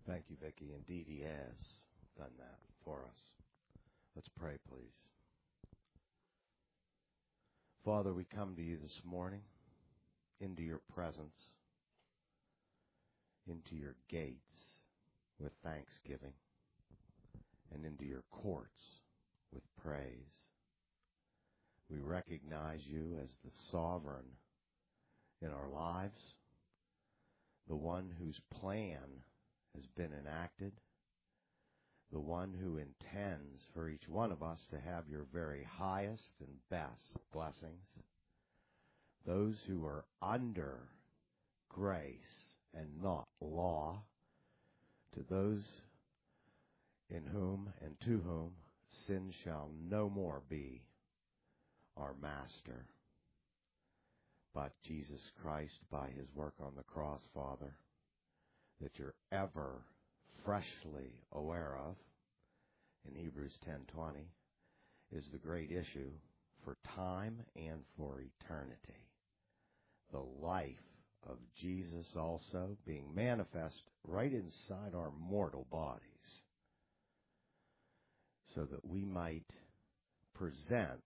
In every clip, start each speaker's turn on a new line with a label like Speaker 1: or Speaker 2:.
Speaker 1: Thank you, Vicki. Indeed, he has done that for us. Let's pray, please. Father, we come to you this morning into your presence, into your gates with thanksgiving, and into your courts with praise. We recognize you as the sovereign in our lives, the one whose plan has been enacted, the one who intends for each one of us to have your very highest and best blessings, those who are under grace and not law, to those in whom and to whom sin shall no more be our master, but Jesus Christ by his work on the cross, Father, that you're ever freshly aware of, in Hebrews 10:20, is the great issue for time and for eternity. The life of Jesus also being manifest right inside our mortal bodies, so that we might present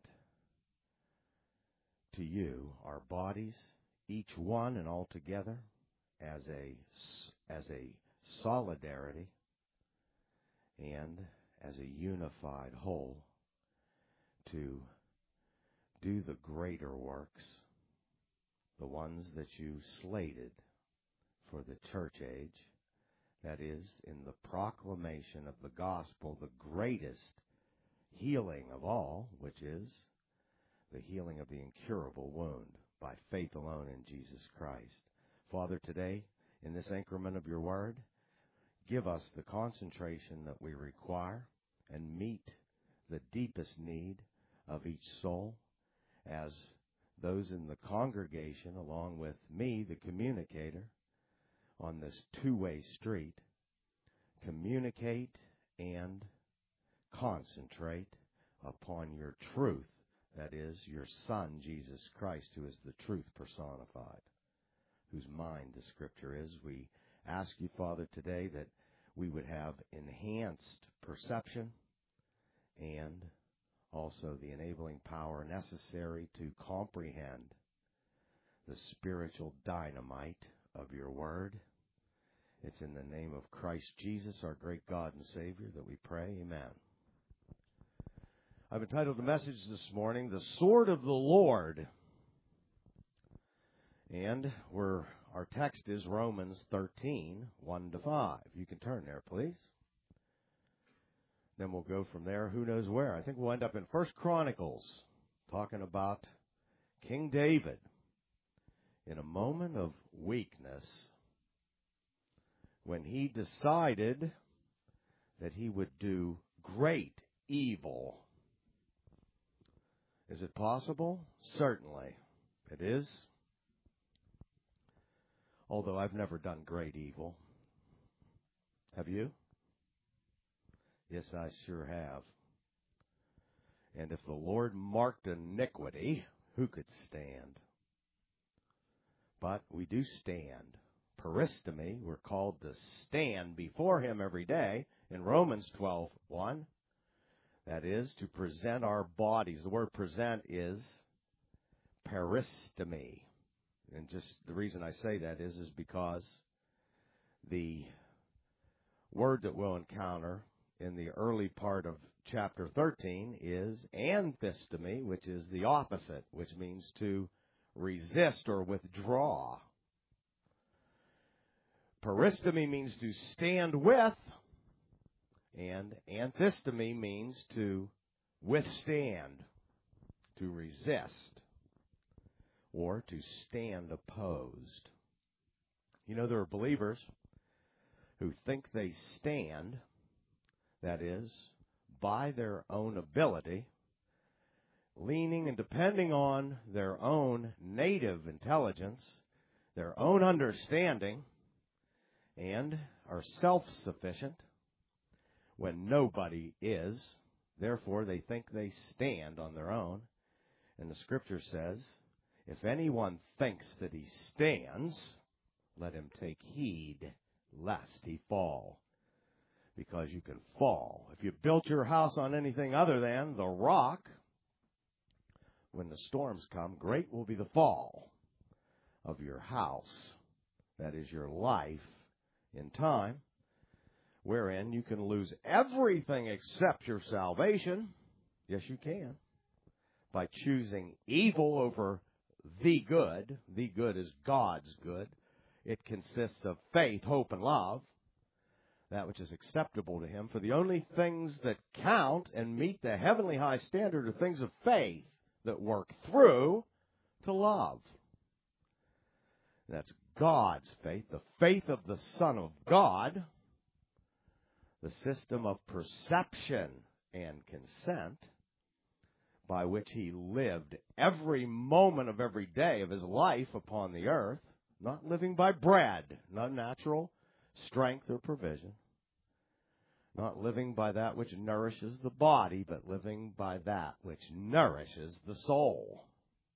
Speaker 1: to you our bodies, each one and all together, as a solidarity and as a unified whole, to do the greater works, the ones that you slated for the church age, that is, in the proclamation of the gospel, the greatest healing of all, which is the healing of the incurable wound by faith alone in Jesus Christ. Father, today, in this increment of your word, give us the concentration that we require and meet the deepest need of each soul as those in the congregation, along with me, the communicator, on this two-way street, communicate and concentrate upon your truth, that is, your Son, Jesus Christ, who is the truth personified, whose mind the Scripture is. We ask you, Father, today that we would have enhanced perception and also the enabling power necessary to comprehend the spiritual dynamite of your word. It's in the name of Christ Jesus, our great God and Savior, that we pray. Amen. I've entitled the message this morning, The Sword of the Lord. And our text is Romans 13, 1-5. You can turn there, please. Then we'll go from there, who knows where. I think we'll end up in 1 Chronicles, talking about King David. In a moment of weakness, when he decided that he would do great evil. Is it possible? Certainly it is. Although I've never done great evil. Have you? Yes, I sure have. And if the Lord marked iniquity, who could stand? But we do stand. Peristomy, we're called to stand before him every day in Romans 12:1. That is, to present our bodies. The word present is peristomy. And just the reason I say that is because the word that we'll encounter in the early part of chapter 13 is anthistomy, which is the opposite, which means to resist or withdraw. Peristomy means to stand with, and anthistomy means to withstand, to resist, or to stand opposed. You know, there are believers who think they stand, that is, by their own ability, leaning and depending on their own native intelligence, their own understanding, and are self-sufficient when nobody is. Therefore, they think they stand on their own. And the Scripture says, if anyone thinks that he stands, let him take heed lest he fall. because you can fall. If you built your house on anything other than the rock, when the storms come, great will be the fall of your house. That is your life in time, wherein you can lose everything except your salvation. Yes, you can. By choosing evil over the good. The good is God's good. It consists of faith, hope, and love, that which is acceptable to Him. For the only things that count and meet the heavenly high standard are things of faith that work through to love. That's God's faith, the faith of the Son of God, the system of perception and consent by which He lived every moment of every day of His life upon the earth, not living by bread, not natural strength or provision, not living by that which nourishes the body, but living by that which nourishes the soul.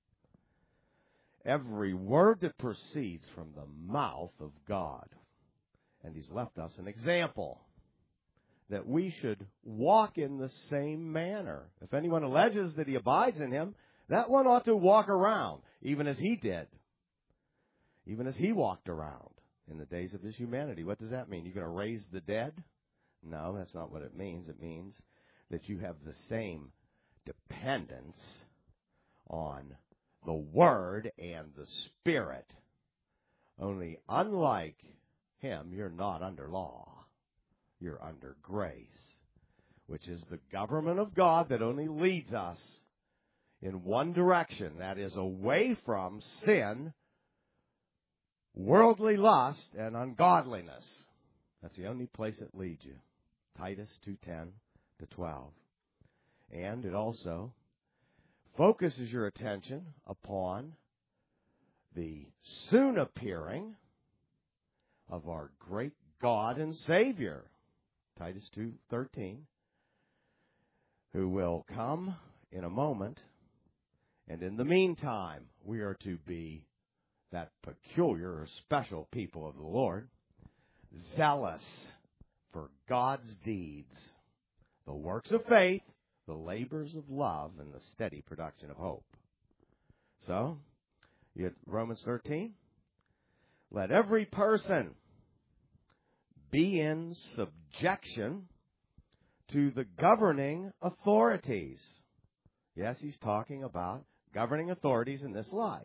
Speaker 1: Every word that proceeds from the mouth of God. And He's left us an example that we should walk in the same manner. If anyone alleges that he abides in Him, that one ought to walk around, even as He did, even as He walked around in the days of His humanity. What does that mean? You're going to raise the dead? No, that's not what it means. It means that you have the same dependence on the Word and the Spirit. Only unlike Him, you're not under law. You're under grace, which is the government of God that only leads us in one direction, that is away from sin, worldly lust, and ungodliness. That's the only place it leads you. Titus 2:10-12. And it also focuses your attention upon the soon appearing of our great God and Savior, Titus 2:13, who will come in a moment. And in the meantime, we are to be that peculiar or special people of the Lord, zealous for God's deeds, the works of faith, the labors of love, and the steady production of hope. So, you get Romans 13. Let every person be in subjection to the governing authorities. Yes, he's talking about governing authorities in this life.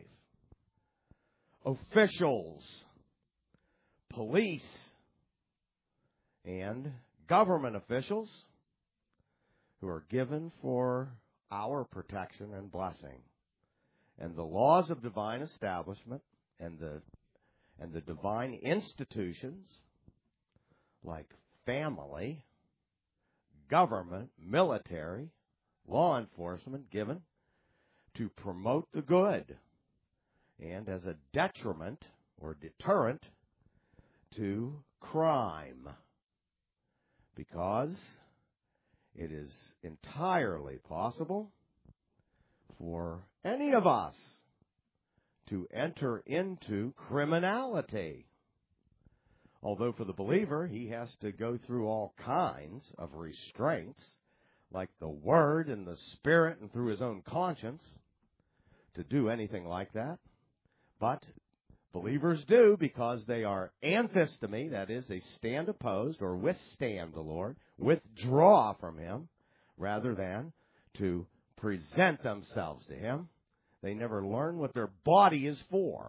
Speaker 1: Officials, police, and government officials who are given for our protection and blessing. And the laws of divine establishment and the divine institutions like family, government, military, law enforcement given to promote the good and as a detriment or deterrent to crime, because it is entirely possible for any of us to enter into criminality. Although for the believer, he has to go through all kinds of restraints, like the Word and the Spirit and through his own conscience, to do anything like that. But believers do, because they are anthistemi, that is, they stand opposed or withstand the Lord, withdraw from Him, rather than to present themselves to Him. They never learn what their body is for.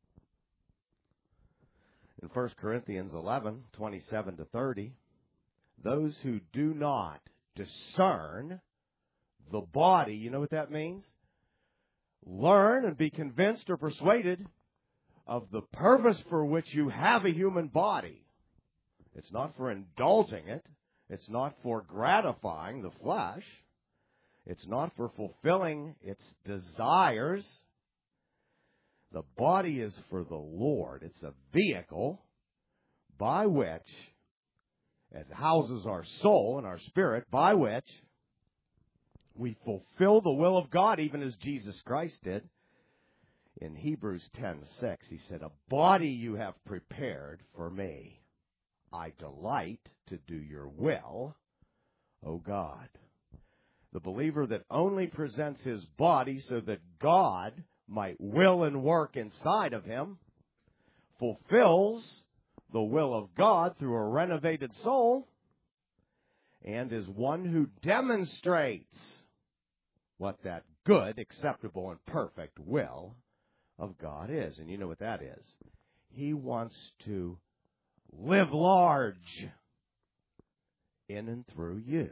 Speaker 1: In 1 Corinthians 11:27-30, those who do not discern the body, you know what that means? Learn and be convinced or persuaded of the purpose for which you have a human body. It's not for indulging it. It's not for gratifying the flesh. It's not for fulfilling its desires. The body is for the Lord. It's a vehicle by which it houses our soul and our spirit, by which we fulfill the will of God, even as Jesus Christ did. In Hebrews 10:6, he said, "A body you have prepared for me." I delight to do your will, O God. The believer that only presents his body so that God might will and work inside of him fulfills the will of God through a renovated soul and is one who demonstrates what that good, acceptable, and perfect will of God is. And you know what that is. He wants to live large in and through you.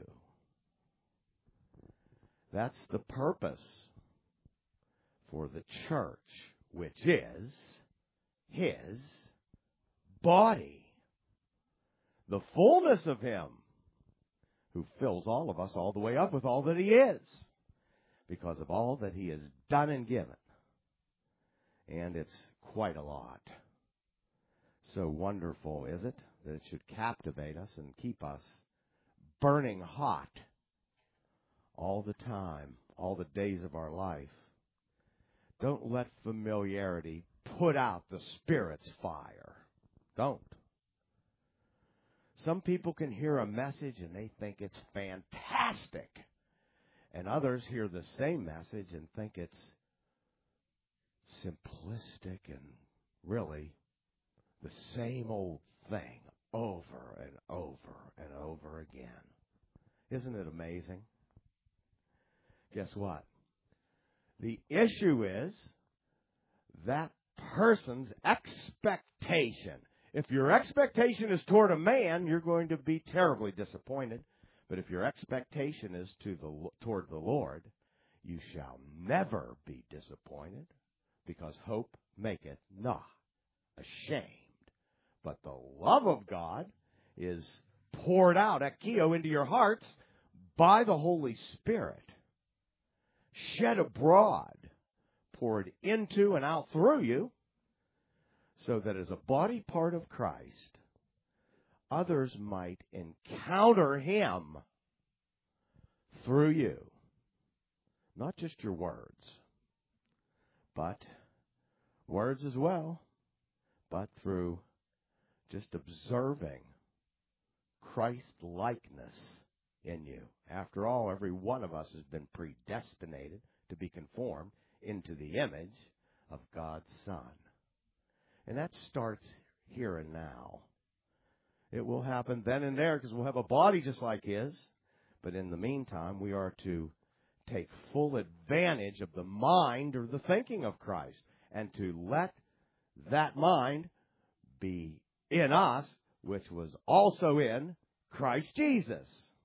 Speaker 1: That's the purpose for the church, which is his body. The fullness of him who fills all of us all the way up with all that he is because of all that he has done and given. And it's quite a lot. So wonderful, is it, that it should captivate us and keep us burning hot all the time, all the days of our life. Don't let familiarity put out the Spirit's fire. Don't. Some people can hear a message and they think it's fantastic. And others hear the same message and think it's simplistic and really the same old thing over and over and over again. Isn't it amazing? Guess what? The issue is that person's expectation. If your expectation is toward a man, you're going to be terribly disappointed. But if your expectation is toward the Lord, you shall never be disappointed, because hope maketh not ashamed. But the love of God is poured out, ekio, into your hearts by the Holy Spirit, shed abroad, poured into and out through you, so that as a body part of Christ, others might encounter him through you. Not just your words, but words as well, but through just observing Christ-likeness in you. After all, every one of us has been predestinated to be conformed into the image of God's Son. And that starts here and now. It will happen then and there because we'll have a body just like his. But in the meantime, we are to take full advantage of the mind or the thinking of Christ and to let that mind be in us, which was also in Christ Jesus.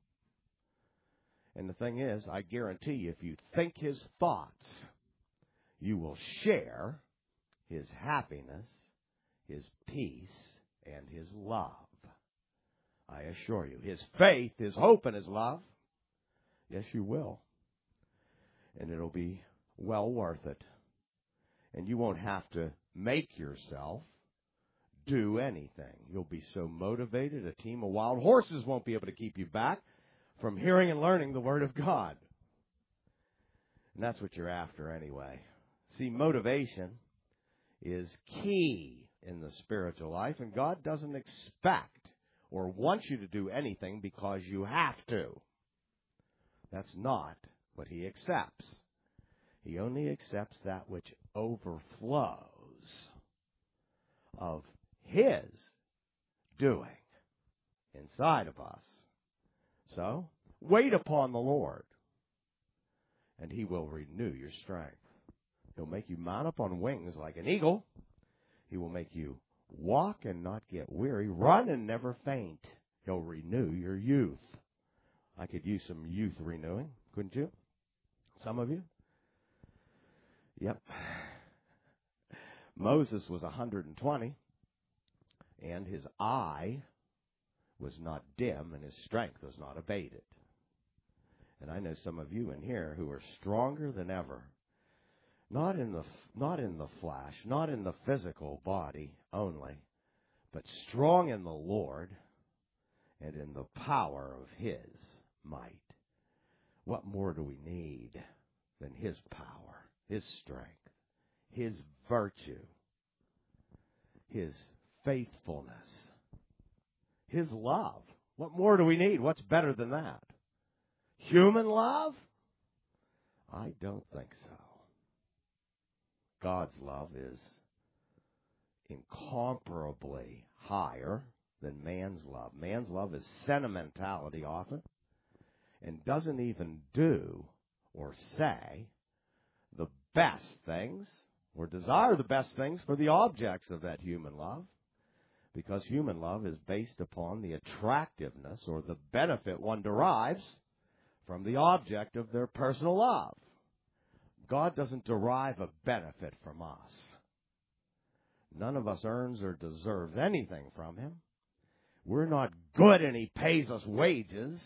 Speaker 1: And the thing is, I guarantee you, if you think his thoughts, you will share his happiness, his peace, and his love. I assure you, his faith, his hope, and his love, yes, you will. And it'll be well worth it. And you won't have to make yourself do anything. You'll be so motivated, a team of wild horses won't be able to keep you back from hearing and learning the Word of God. And that's what you're after anyway. See, motivation is key in the spiritual life, and God doesn't expect or want you to do anything because you have to. That's not what he accepts. He only accepts that which overflows of his doing inside of us. So, wait upon the Lord, and he will renew your strength. He'll make you mount up on wings like an eagle. He will make you walk and not get weary, run and never faint. He'll renew your youth. I could use some youth renewing, couldn't you? Some of you? Yep. Moses was 120, and his eye was not dim, and his strength was not abated. And I know some of you in here who are stronger than ever. Not in the flesh, not in the physical body only, but strong in the Lord and in the power of his might. What more do we need than his power, his strength, his virtue, his faithfulness, His love. What more do we need? What's better than that? Human love? I don't think so. God's love is incomparably higher than man's love. Man's love is sentimentality often and doesn't even do or say the best things or desire the best things for the objects of that human love, because human love is based upon the attractiveness or the benefit one derives from the object of their personal love. God doesn't derive a benefit from us. None of us earns or deserves anything from Him. We're not good and He pays us wages.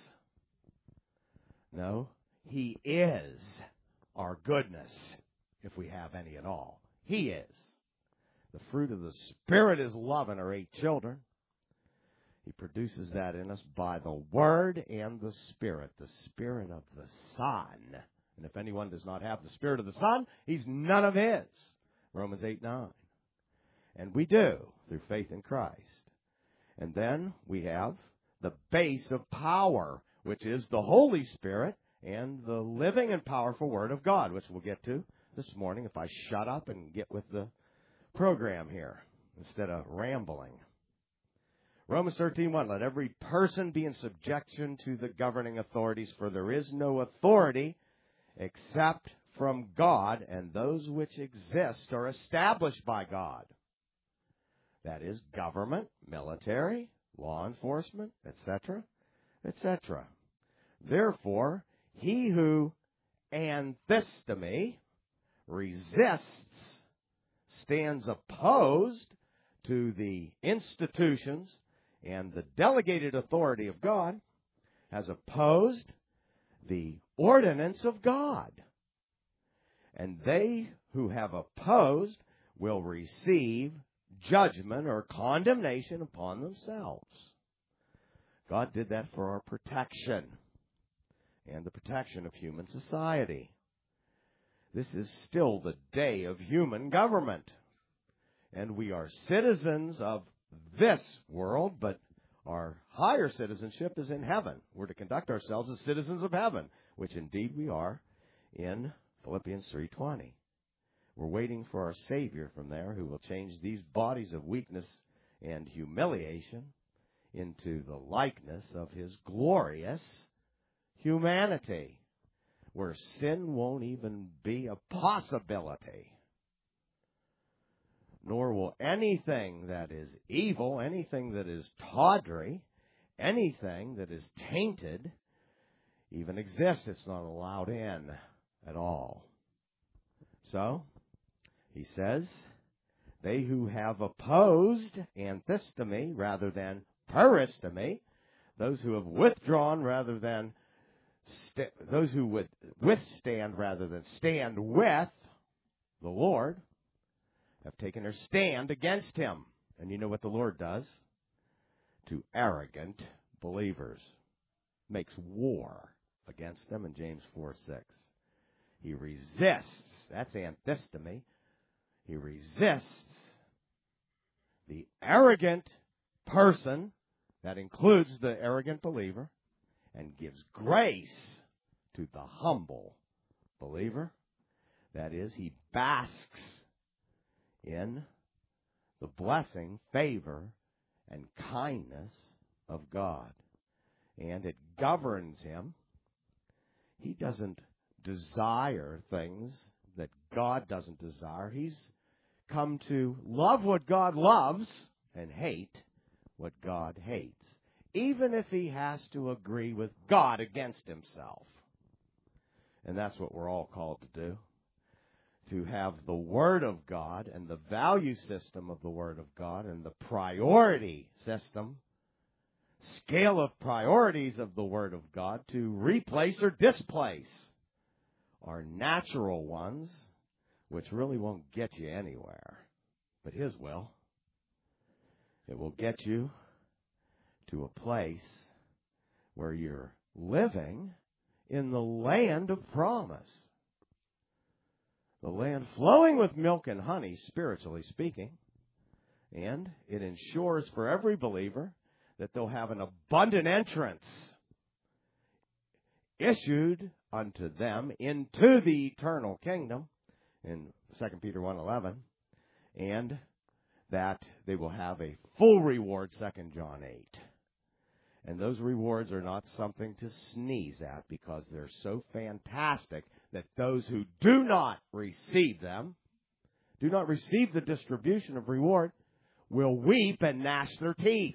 Speaker 1: No, He is our goodness, if we have any at all. He is. The fruit of the Spirit is love in our 8 children. He produces that in us by the Word and the Spirit of the Son. And if anyone does not have the Spirit of the Son, he's none of His. Romans 8:9. And we do, through faith in Christ. And then we have the base of power, which is the Holy Spirit and the living and powerful Word of God, which we'll get to this morning if I shut up and get with the program here instead of rambling. Romans 13:1, let every person be in subjection to the governing authorities, for there is no authority except from God, and those which exist are established by God. That is government, military, law enforcement, etc., etc. Therefore, he who anthistemi, resists, stands opposed to the institutions and the delegated authority of God, has opposed the ordinance of God. And they who have opposed will receive judgment or condemnation upon themselves. God did that for our protection and the protection of human society. This is still the day of human government. And we are citizens of this world, but our higher citizenship is in heaven. We're to conduct ourselves as citizens of heaven, which indeed we are in Philippians 3:20. We're waiting for our Savior from there, who will change these bodies of weakness and humiliation into the likeness of His glorious humanity, where sin won't even be a possibility. Nor will anything that is evil, anything that is tawdry, anything that is tainted even exist. It's not allowed in at all. So, he says, they who have opposed anthistemi rather than peristemi, those who have withdrawn rather than those who would withstand rather than stand with the Lord, have taken their stand against Him. And you know what the Lord does to arrogant believers? Makes war against them in James 4:6. He resists. That's anthistemi. He resists the arrogant person, that includes the arrogant believer, and gives grace to the humble believer. That is, he basks in the blessing, favor, and kindness of God. And it governs him. He doesn't desire things that God doesn't desire. He's come to love what God loves and hate what God hates, even if he has to agree with God against himself. And that's what we're all called to do. To have the Word of God and the value system of the Word of God and the priority system, scale of priorities of the Word of God to replace or displace our natural ones, which really won't get you anywhere, but His will. It will get you to a place where you're living in the land of promise. The land flowing with milk and honey, spiritually speaking. And it ensures for every believer that they'll have an abundant entrance issued unto them into the eternal kingdom in 2 Peter 1:11, and that they will have a full reward, 2 John 8. And those rewards are not something to sneeze at, because they're so fantastic that those who do not receive them, do not receive the distribution of reward, will weep and gnash their teeth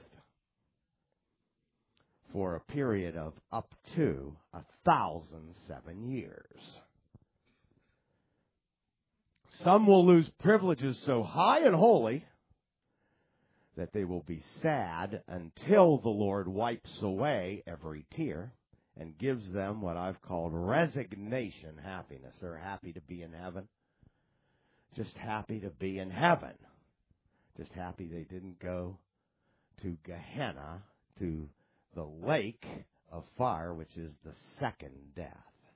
Speaker 1: for a period of up to 1,007 years. Some will lose privileges so high and holy that they will be sad until the Lord wipes away every tear and gives them what I've called resignation happiness. They're happy to be in heaven. Just happy to be in heaven. Just happy they didn't go to Gehenna, to the lake of fire, which is the second death.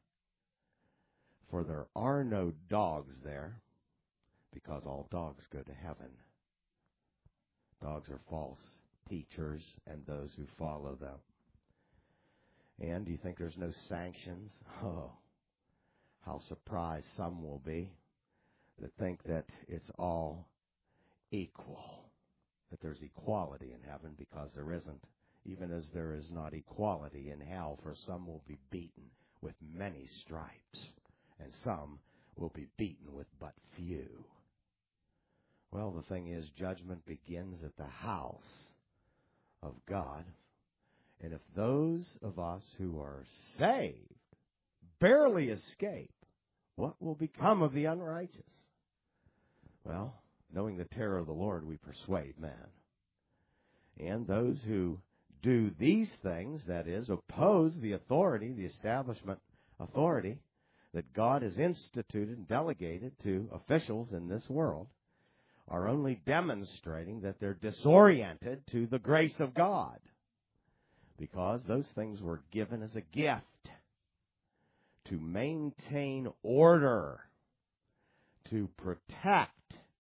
Speaker 1: For there are no dogs there, because all dogs go to heaven. Dogs are false teachers and those who follow them. And do you think there's no sanctions? Oh, how surprised some will be that think that it's all equal, that there's equality in heaven, because there isn't, even as there is not equality in hell, for some will be beaten with many stripes, and some will be beaten with but few. Well, the thing is, judgment begins at the house of God. And if those of us who are saved barely escape, what will become of the unrighteous? Well, knowing the terror of the Lord, we persuade man. And those who do these things, that is, oppose the authority, the establishment authority that God has instituted and delegated to officials in this world, are only demonstrating that they're disoriented to the grace of God, because those things were given as a gift to maintain order, to protect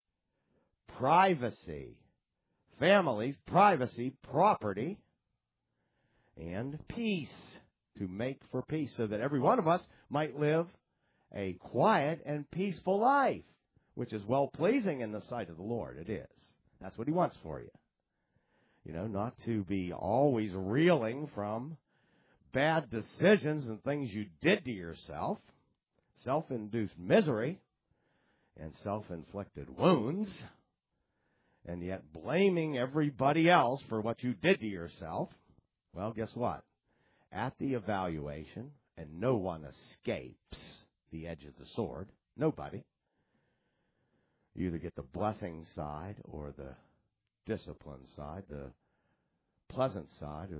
Speaker 1: privacy, families, privacy, property, and peace, to make for peace, so that every one of us might live a quiet and peaceful life, which is well-pleasing in the sight of the Lord. It is. That's what He wants for you. You know, not to be always reeling from bad decisions and things you did to yourself, self-induced misery and self-inflicted wounds, and yet blaming everybody else for what you did to yourself. Well, guess what? At the evaluation, and no one escapes the edge of the sword, nobody. You either get the blessing side or the discipline side, the pleasant side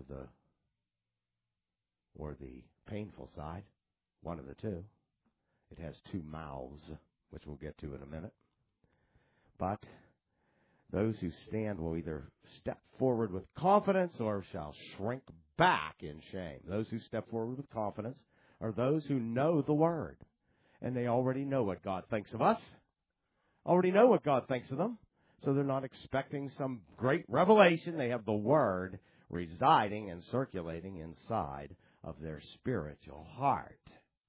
Speaker 1: or the painful side, one of the two. It has two mouths, which we'll get to in a minute. But those who stand will either step forward with confidence or shall shrink back in shame. Those who step forward with confidence are those who know the Word, and they already know what God thinks of us. Already know what God thinks of them, so they're not expecting some great revelation. They have the Word residing and circulating inside of their spiritual heart.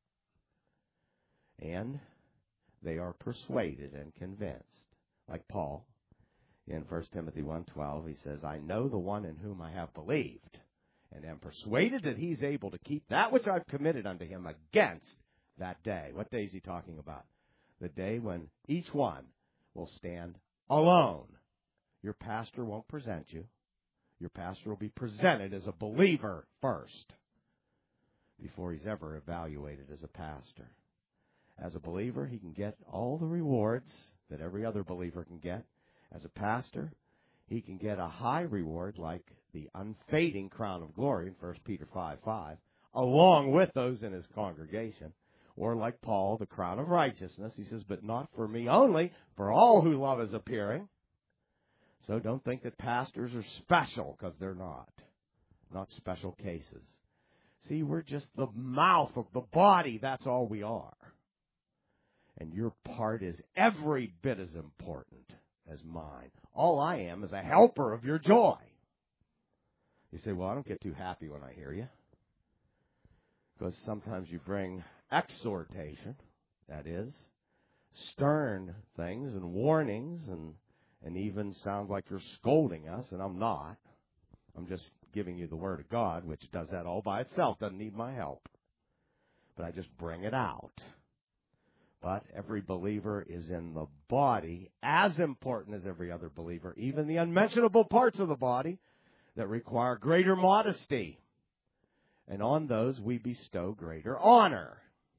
Speaker 1: And they are persuaded and convinced. Like Paul, in 1 Timothy 1:12, he says, I know the one in whom I have believed, and am persuaded that he's able to keep that which I've committed unto him against that day. What day is he talking about? The day when each one will stand alone. Your pastor won't present you. Your pastor will be presented as a believer first, before he's ever evaluated as a pastor. As a believer, he can get all the rewards that every other believer can get. As a pastor, he can get a high reward like the unfading crown of glory in 1 Peter 5:5, along with those in his congregation. Or like Paul, the crown of righteousness. He says, but not for me only, for all who love is appearing. So don't think that pastors are special, because they're not. Not special cases. See, we're just the mouth of the body. That's all we are. And your part is every bit as important as mine. All I am is a helper of your joy. You say, well, I don't get too happy when I hear you. Because sometimes you bring exhortation, that is, stern things and warnings and even sound like you're scolding us, and I'm not. I'm just giving you the Word of God, which does that all by itself, doesn't need my help. But I just bring it out. But every believer is in the body as important as every other believer, even the unmentionable parts of the body that require greater modesty. And on those we bestow greater honor.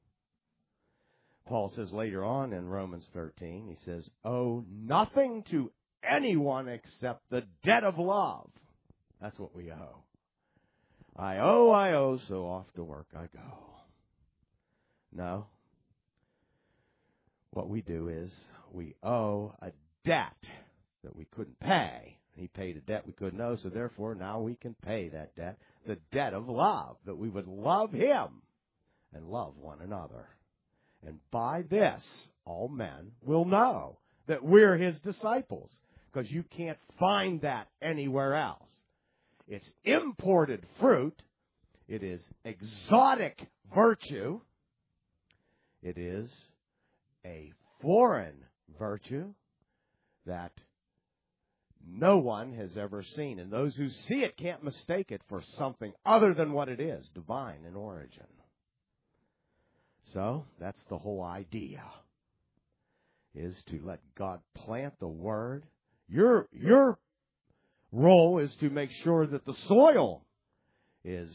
Speaker 1: Paul says later on in Romans 13, he says, owe nothing to anyone except the debt of love. That's what we owe. I owe, so off to work I go. No. What we do is we owe a debt that we couldn't pay. He paid a debt we couldn't owe, so therefore now we can pay that debt, the debt of love, that we would love Him and love one another. And by this, all men will know that we're His disciples, because you can't find that anywhere else. It's imported fruit. It is exotic virtue. It is a foreign virtue that no one has ever seen. And those who see it can't mistake it for something other than what it is, divine in origin. So that's the whole idea, is to let God plant the Word. Your role is to make sure that the soil is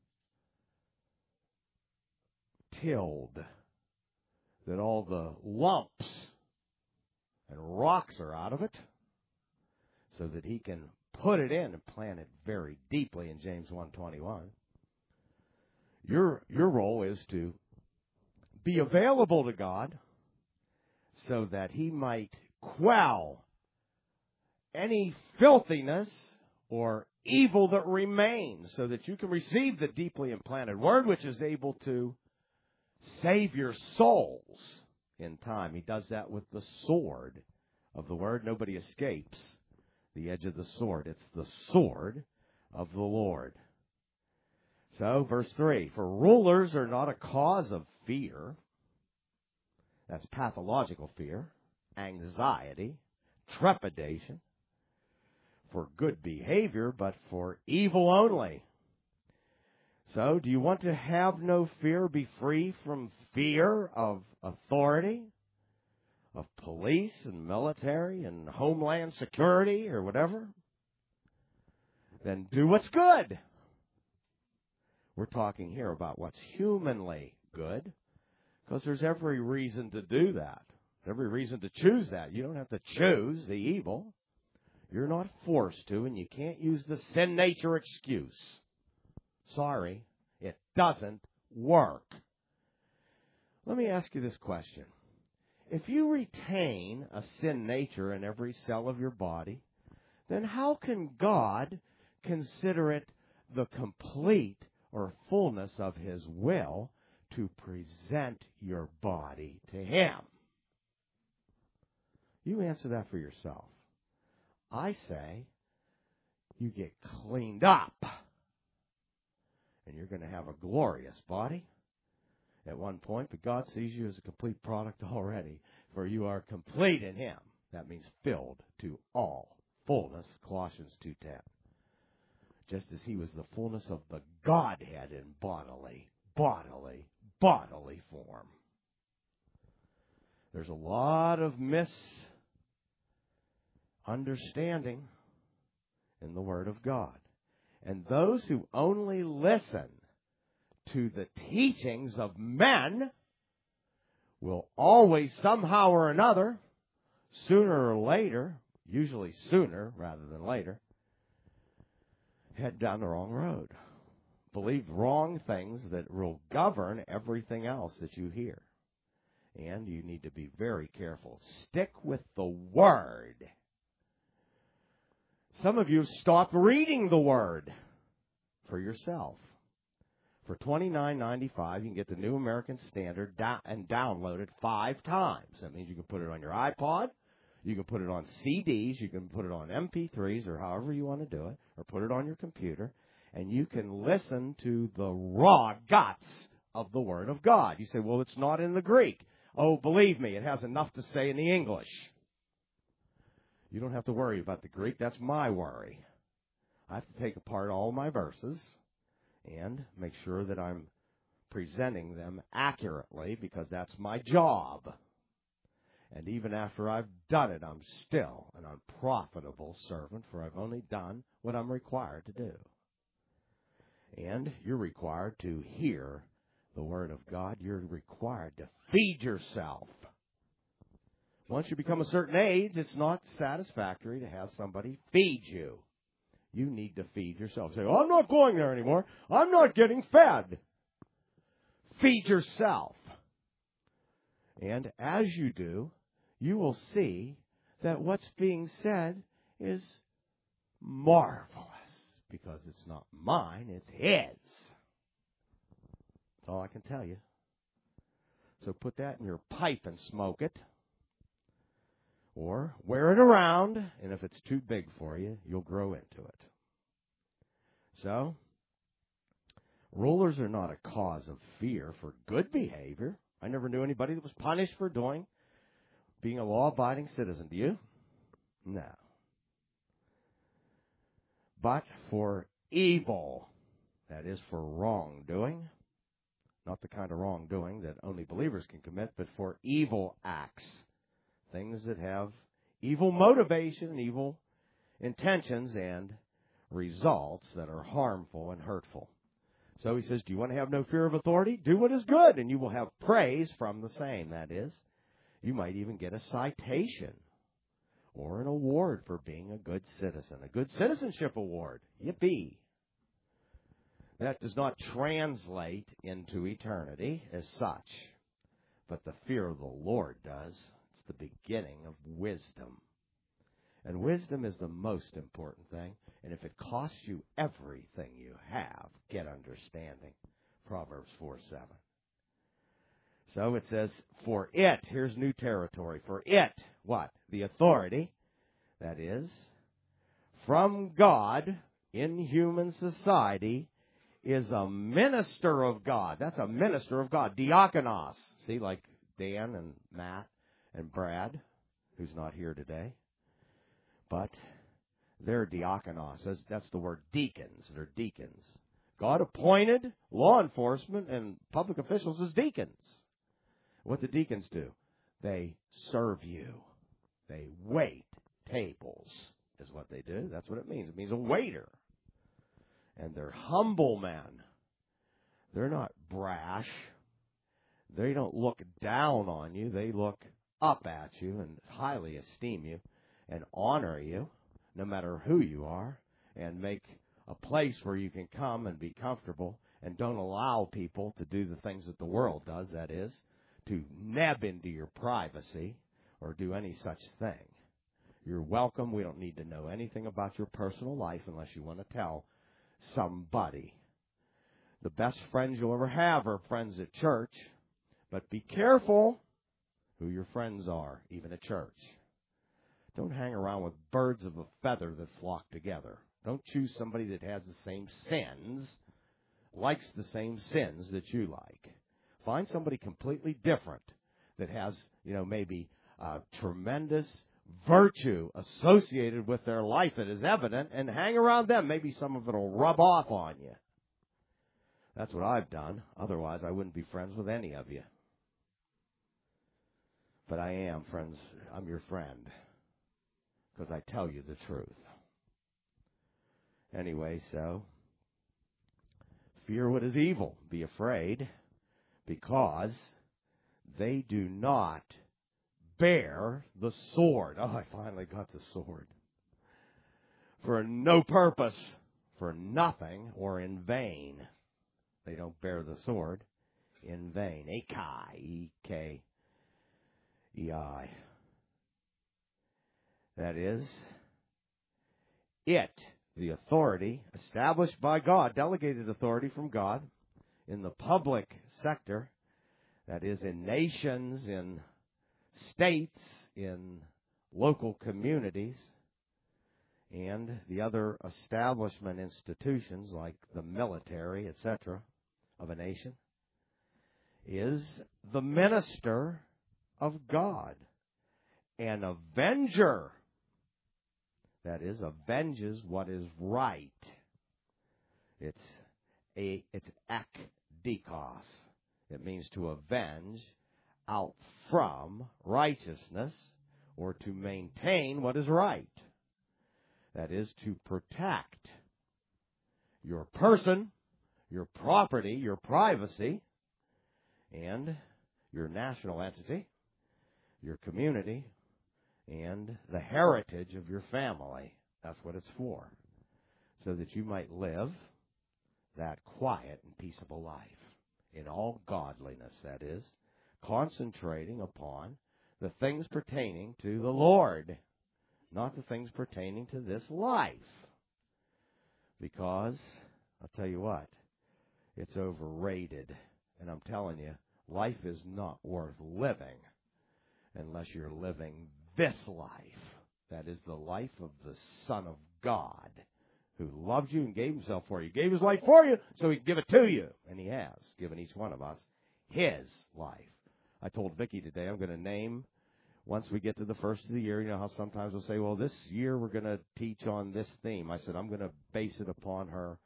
Speaker 1: tilled, that all the lumps and rocks are out of it, so that He can put it in and plant it very deeply in James 1:21. Your role is to be available to God so that He might quell any filthiness or evil that remains, so that you can receive the deeply implanted Word, which is able to save your souls in time. He does that with the sword of the Word. Nobody escapes the edge of the sword. It's the sword of the Lord. So, verse 3, for rulers are not a cause of fear. That's pathological fear, anxiety, trepidation, for good behavior, but for evil only. So, do you want to have no fear, be free from fear of authority, of police and military and homeland security or whatever? Then do what's good. We're talking here about what's humanly good, because there's every reason to do that. There's every reason to choose that. You don't have to choose the evil. You're not forced to, and you can't use the sin nature excuse. Sorry, it doesn't work. Let me ask you this question. If you retain a sin nature in every cell of your body, then how can God consider it the complete or fullness of His will to present your body to Him? You answer that for yourself. I say you get cleaned up, and you're going to have a glorious body at one point, but God sees you as a complete product already, for you are complete in Him. That means filled to all fullness, Colossians 2:10. Just as He was the fullness of the Godhead in bodily form. There's a lot of misunderstanding in the Word of God. And those who only listen to the teachings of men will always, somehow or another, sooner or later, usually sooner rather than later, head down the wrong road. Believe wrong things that will govern everything else that you hear. And you need to be very careful. Stick with the Word. Some of you have stopped reading the Word for yourself. For $29.95, you can get the New American Standard and download it 5 times. That means you can put it on your iPod, You can put it on CDs, you can put it on MP3s, or however you want to do it, or put it on your computer, and you can listen to the raw guts of the Word of God. You say, well, it's not in the Greek. Oh, believe me, it has enough to say in the English. You don't have to worry about the Greek. That's my worry. I have to take apart all my verses and make sure that I'm presenting them accurately, because that's my job. And even after I've done it, I'm still an unprofitable servant, for I've only done what I'm required to do. And you're required to hear the Word of God. You're required to feed yourself. Once you become a certain age, it's not satisfactory to have somebody feed you. You need to feed yourself. Say, oh, I'm not going there anymore. I'm not getting fed. Feed yourself. And as you do, you will see that what's being said is marvelous, because it's not mine, it's His. That's all I can tell you. So put that in your pipe and smoke it. Or wear it around, and if it's too big for you, you'll grow into it. So, rulers are not a cause of fear for good behavior. I never knew anybody that was punished for being a law-abiding citizen. Do you? No. But for evil, that is for wrongdoing, not the kind of wrongdoing that only believers can commit, but for evil acts. Things that have evil motivation, evil intentions, and results that are harmful and hurtful. So he says, do you want to have no fear of authority? Do what is good, and you will have praise from the same. That is, you might even get a citation or an award for being a good citizen, a good citizenship award. Yippee. That does not translate into eternity as such, but the fear of the Lord does. The beginning of wisdom. And wisdom is the most important thing. And if it costs you everything you have, get understanding. Proverbs 4:7. So it says, for it, here's new territory. For it, what? The authority, that is, from God in human society, is a minister of God. That's a minister of God. Diakonos. See, like Dan and Matt and Brad, who's not here today, but they're diakonos. That's the word deacons. They're deacons. God appointed law enforcement and public officials as deacons. What do deacons do? They serve you. They wait tables is what they do. That's what it means. It means a waiter. And they're humble men. They're not brash. They don't look down on you. They look up at you and highly esteem you and honor you, no matter who you are, and make a place where you can come and be comfortable, and don't allow people to do the things that the world does, that is, to nab into your privacy or do any such thing. You're welcome. We don't need to know anything about your personal life unless you want to tell somebody. The best friends you'll ever have are friends at church, but be careful who your friends are, even at church. Don't hang around with birds of a feather that flock together. Don't choose somebody that has the same sins, likes the same sins that you like. Find somebody completely different that has, maybe tremendous virtue associated with their life that is evident, and hang around them. Maybe some of it will rub off on you. That's what I've done. Otherwise, I wouldn't be friends with any of you. But I am, friends. I'm your friend because I tell you the truth. Anyway, so fear what is evil. Be afraid, because they do not bear the sword. Oh, I finally got the sword. For no purpose, for nothing, or in vain. They don't bear the sword in vain. Ekai, E-K-E-I. That is, it, the authority established by God, delegated authority from God in the public sector, that is in nations, in states, in local communities and the other establishment institutions like the military, etc., of a nation, is the minister of God, an avenger. That is, avenges what is right. It's ekdikos. It means to avenge out from righteousness or to maintain what is right. That is, to protect your person, your property, your privacy, and your national entity, your community, and the heritage of your family. That's what it's for. So that you might live that quiet and peaceable life in all godliness, that is, concentrating upon the things pertaining to the Lord, not the things pertaining to this life. Because, I'll tell you what, it's overrated. And I'm telling you, life is not worth living unless you're living this life. That is the life of the Son of God, who loved you and gave himself for you. He gave his life for you so he could give it to you. And he has given each one of us his life. I told Vicki today I'm going to name, once we get to the first of the year, you know how sometimes we'll say, well, this year we're going to teach on this theme. I said, I'm going to base it upon her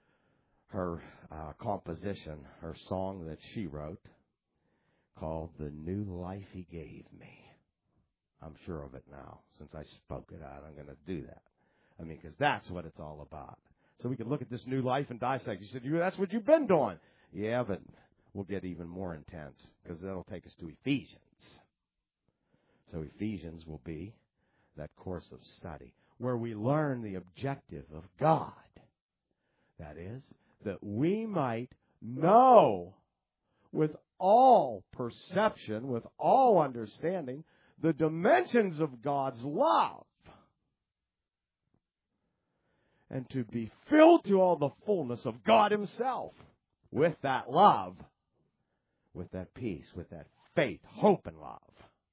Speaker 1: composition, her song that she wrote called The New Life He Gave Me. I'm sure of it now. Since I spoke it out, I'm going to do that. I mean, because that's what it's all about. So we can look at this new life and dissect. You said, that's what you've been doing. Yeah, but we'll get even more intense because that'll take us to Ephesians. So Ephesians will be that course of study where we learn the objective of God. That is, that we might know with all perception, with all understanding, the dimensions of God's love. And to be filled to all the fullness of God himself with that love, with that peace, with that faith, hope, and love.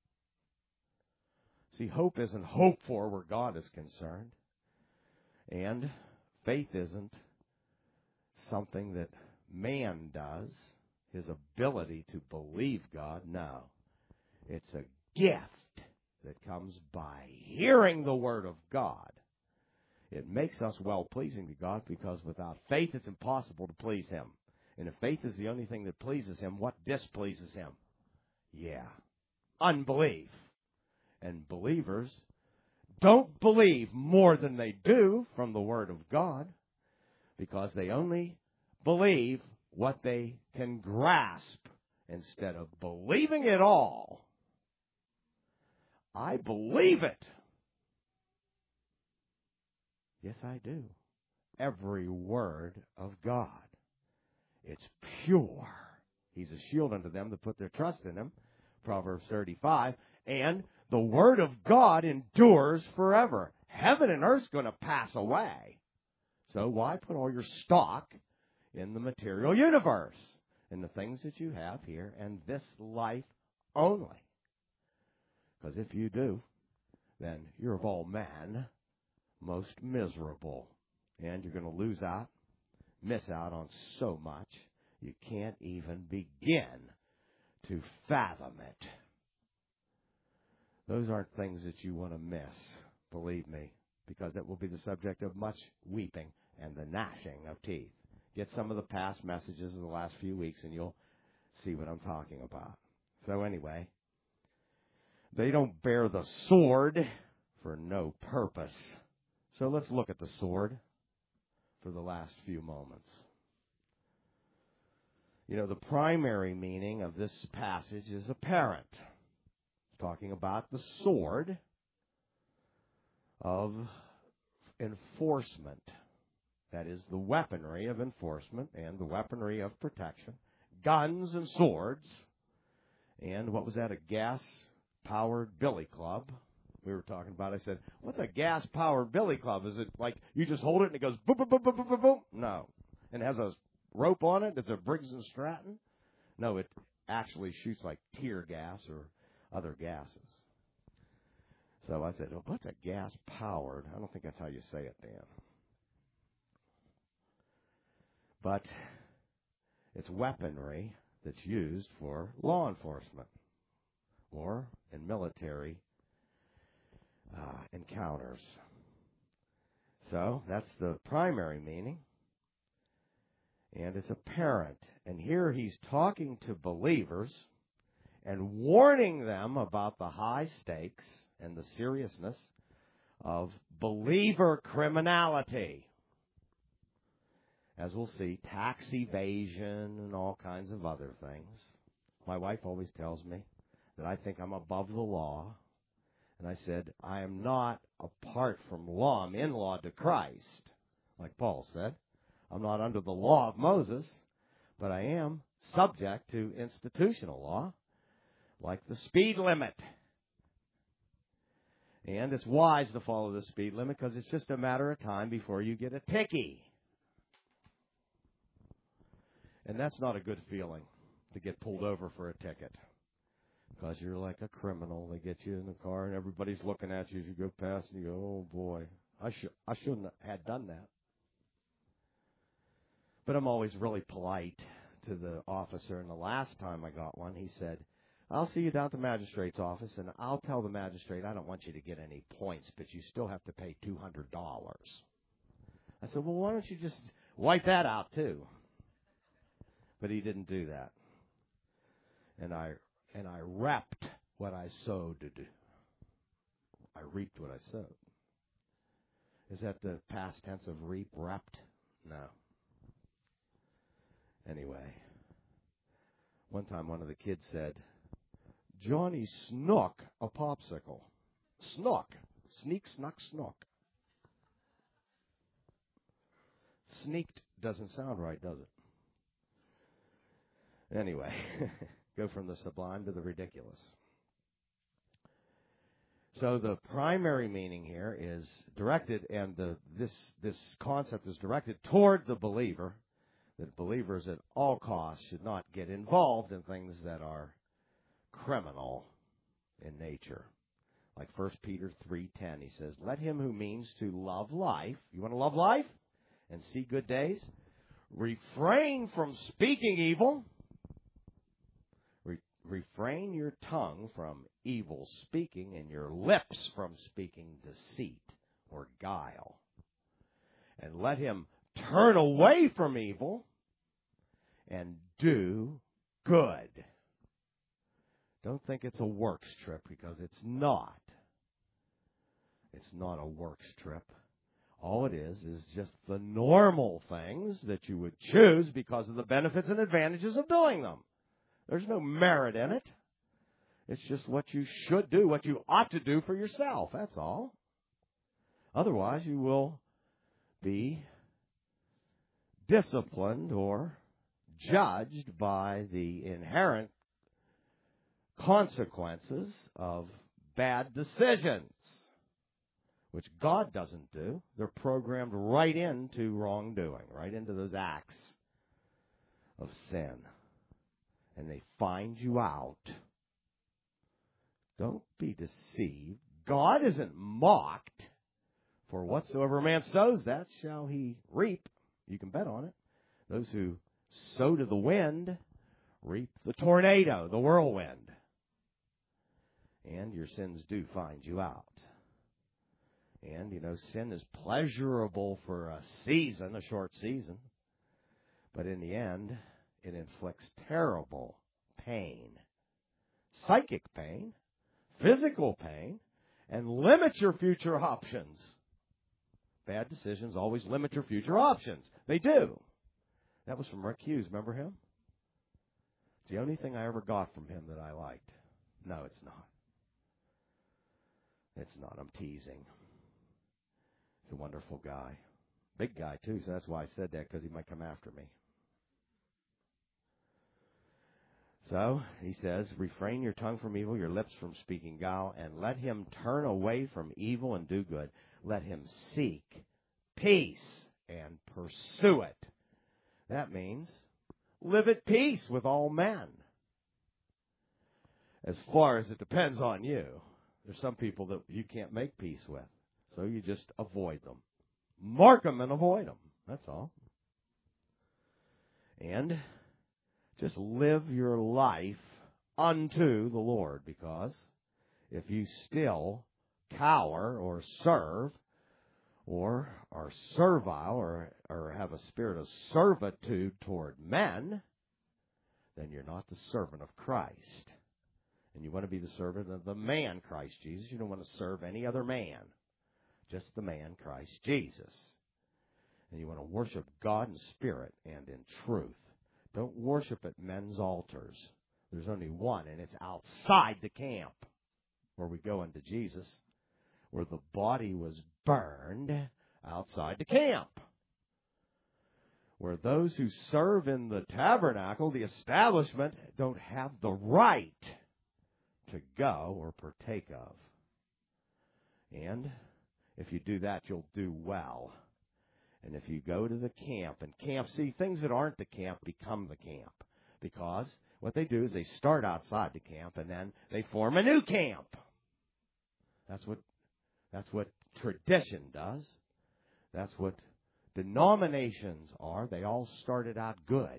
Speaker 1: See, hope isn't hope for where God is concerned. And faith isn't something that man does, his ability to believe God. No. It's a gift that comes by hearing the Word of God. It makes us well-pleasing to God because without faith it's impossible to please him. And if faith is the only thing that pleases him, what displeases him? Yeah, unbelief. And believers don't believe more than they do from the Word of God because they only believe what they can grasp instead of believing it all. I believe it. Yes, I do. Every word of God. It's pure. He's a shield unto them that put their trust in him. Proverbs 35. And the word of God endures forever. Heaven and earth's going to pass away. So why put all your stock in the material universe, in the things that you have here and this life only? Because if you do, then you're of all men most miserable. And you're going to miss out on so much, you can't even begin to fathom it. Those aren't things that you want to miss, believe me, because it will be the subject of much weeping and the gnashing of teeth. Get some of the past messages of the last few weeks and you'll see what I'm talking about. So anyway, they don't bear the sword for no purpose. So let's look at the sword for the last few moments. You know, the primary meaning of this passage is apparent. It's talking about the sword of enforcement. That is, the weaponry of enforcement and the weaponry of protection. Guns and swords. And what was that, a gas-powered billy club? We were talking about, I said, what's a gas-powered billy club? Is it like you just hold it and it goes boom, boom, boom, boom, boom, boom, boom? No. And it has a rope on it. It's a Briggs & Stratton. No, it actually shoots like tear gas or other gases. So I said, well, what's a gas-powered? I don't think that's how you say it, Dan. But it's weaponry that's used for law enforcement or in military encounters. So that's the primary meaning. And it's apparent. And here he's talking to believers and warning them about the high stakes and the seriousness of believer criminality. As we'll see, tax evasion and all kinds of other things. My wife always tells me that I think I'm above the law. And I said, I am not apart from law. I'm in law to Christ, like Paul said. I'm not under the law of Moses, but I am subject to institutional law, like the speed limit. And it's wise to follow the speed limit because it's just a matter of time before you get a tickie. And that's not a good feeling, to get pulled over for a ticket. Because you're like a criminal. They get you in the car and everybody's looking at you as you go past and you go, oh boy, I shouldn't have done that. But I'm always really polite to the officer. And the last time I got one, he said, I'll see you down at the magistrate's office, and I'll tell the magistrate I don't want you to get any points, but you still have to pay $200. I said, well, why don't you just wipe that out too? But he didn't do that. And I reaped what I sowed. I reaped what I sowed. Is that the past tense of reap, reaped? No. Anyway, one time one of the kids said, Johnny snook a popsicle. Snook. Sneak, snuck, snook. Sneaked doesn't sound right, does it? Anyway, go from the sublime to the ridiculous. So the primary meaning here is directed, and this concept is directed toward the believer, that believers at all costs should not get involved in things that are criminal in nature. Like 1 Peter 3:10, he says, let him who means to love life, you want to love life and see good days, refrain from speaking evil. Refrain your tongue from evil speaking and your lips from speaking deceit or guile. And let him turn away from evil and do good. Don't think it's a works trip, because it's not. It's not a works trip. All it is just the normal things that you would choose because of the benefits and advantages of doing them. There's no merit in it. It's just what you should do, what you ought to do for yourself. That's all. Otherwise, you will be disciplined or judged by the inherent consequences of bad decisions, which God doesn't do. They're programmed right into wrongdoing, right into those acts of sin. And they find you out. Don't be deceived. God isn't mocked. For whatsoever a man sows, that shall he reap. You can bet on it. Those who sow to the wind reap the tornado, the whirlwind. And your sins do find you out. And, sin is pleasurable for a season, a short season. But in the end, it inflicts terrible pain, psychic pain, physical pain, and limits your future options. Bad decisions always limit your future options. They do. That was from Rick Hughes. Remember him? It's the only thing I ever got from him that I liked. No, it's not. It's not. I'm teasing. He's a wonderful guy. Big guy, too, so that's why I said that, because he might come after me. So, he says, refrain your tongue from evil, your lips from speaking guile, and let him turn away from evil and do good. Let him seek peace and pursue it. That means live at peace with all men. As far as it depends on you. There's some people that you can't make peace with, so you just avoid them. Mark them and avoid them. That's all. And just live your life unto the Lord, because if you still cower or serve or are servile or have a spirit of servitude toward men, then you're not the servant of Christ. And you want to be the servant of the man, Christ Jesus. You don't want to serve any other man, just the man, Christ Jesus. And you want to worship God in spirit and in truth. Don't worship at men's altars. There's only one, and it's outside the camp where we go into Jesus, where the body was burned outside the camp. Where those who serve in the tabernacle, the establishment, don't have the right to go or partake of. And if you do that, you'll do well. And if you go to the camp, see, things that aren't the camp become the camp. Because what they do is they start outside the camp, and then they form a new camp. That's what tradition does. That's what denominations are. They all started out good.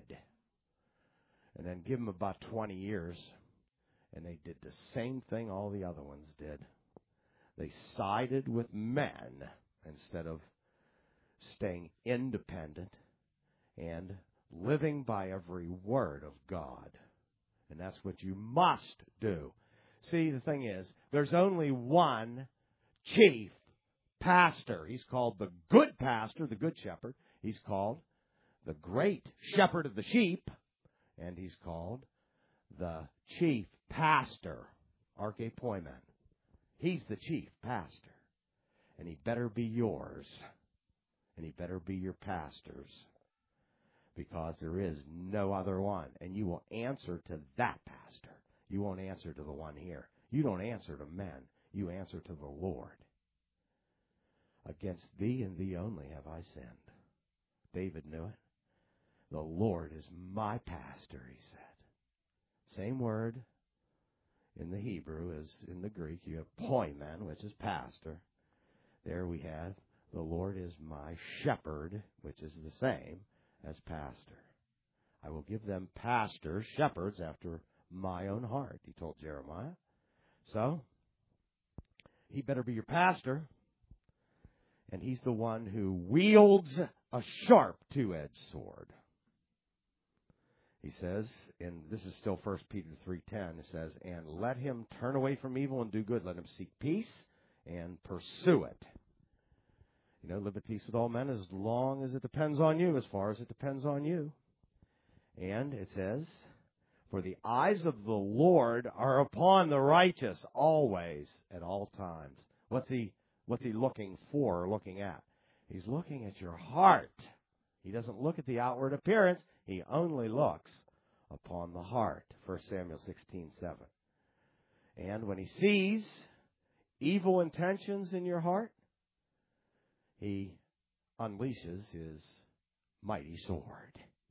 Speaker 1: And then give them about 20 years, and they did the same thing all the other ones did. They sided with men instead of staying independent and living by every word of God. And that's what you must do. See, the thing is, there's only one chief pastor. He's called the good pastor, the good shepherd. He's called the great shepherd of the sheep. And he's called the chief pastor, archepoimen. He's the chief pastor. And he better be yours. And he better be your pastor's. Because there is no other one. And you will answer to that pastor. You won't answer to the one here. You don't answer to men. You answer to the Lord. Against thee and thee only have I sinned. David knew it. The Lord is my pastor, he said. Same word in the Hebrew as in the Greek. You have poimen, which is pastor. There we have the Lord is my shepherd, which is the same as pastor. I will give them pastors, shepherds, after my own heart, he told Jeremiah. So, he better be your pastor. And he's the one who wields a sharp two-edged sword. He says, and this is still 1 Peter 3:10, it says, and let him turn away from evil and do good. Let him seek peace and pursue it. Live at peace with all men as long as it depends on you, as far as it depends on you. And it says, for the eyes of the Lord are upon the righteous always, at all times. What's he looking for or looking at? He's looking at your heart. He doesn't look at the outward appearance. He only looks upon the heart. 1 Samuel 16:7. And when he sees evil intentions in your heart, he unleashes his mighty sword,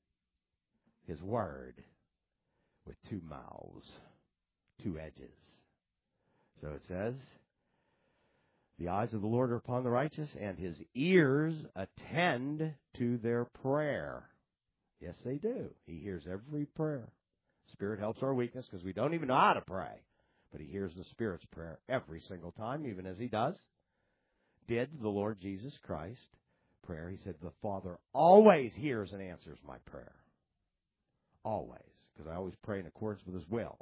Speaker 1: his word, with two mouths, two edges. So it says, the eyes of the Lord are upon the righteous, and his ears attend to their prayer. Yes, they do. He hears every prayer. Spirit helps our weakness because we don't even know how to pray. But he hears the Spirit's prayer every single time, even as he did the Lord Jesus Christ prayer. He said, the Father always hears and answers my prayer. Always. Because I always pray in accordance with his will.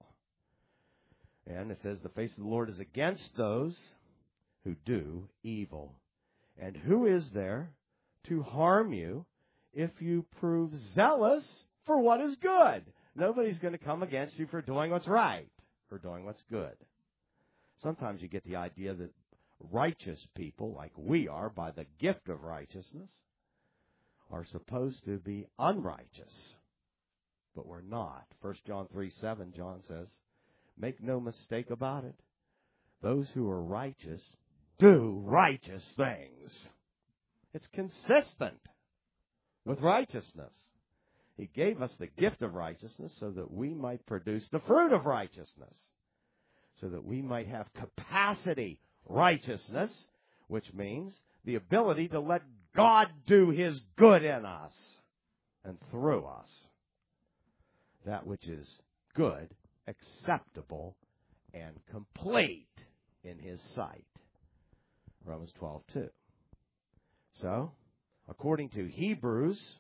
Speaker 1: And it says, the face of the Lord is against those who do evil. And who is there to harm you if you prove zealous for what is good? Nobody's going to come against you for doing what's right, for doing what's good. Sometimes you get the idea that righteous people, like we are, by the gift of righteousness, are supposed to be unrighteous. But we're not. 1 John 3:7, John says, make no mistake about it. Those who are righteous do righteous things. It's consistent with righteousness. He gave us the gift of righteousness so that we might produce the fruit of righteousness. so that we might have capacity righteousness, which means the ability to let God do His good in us and through us, that which is good, acceptable, and complete in His sight. Romans 12:2. So, according to Hebrews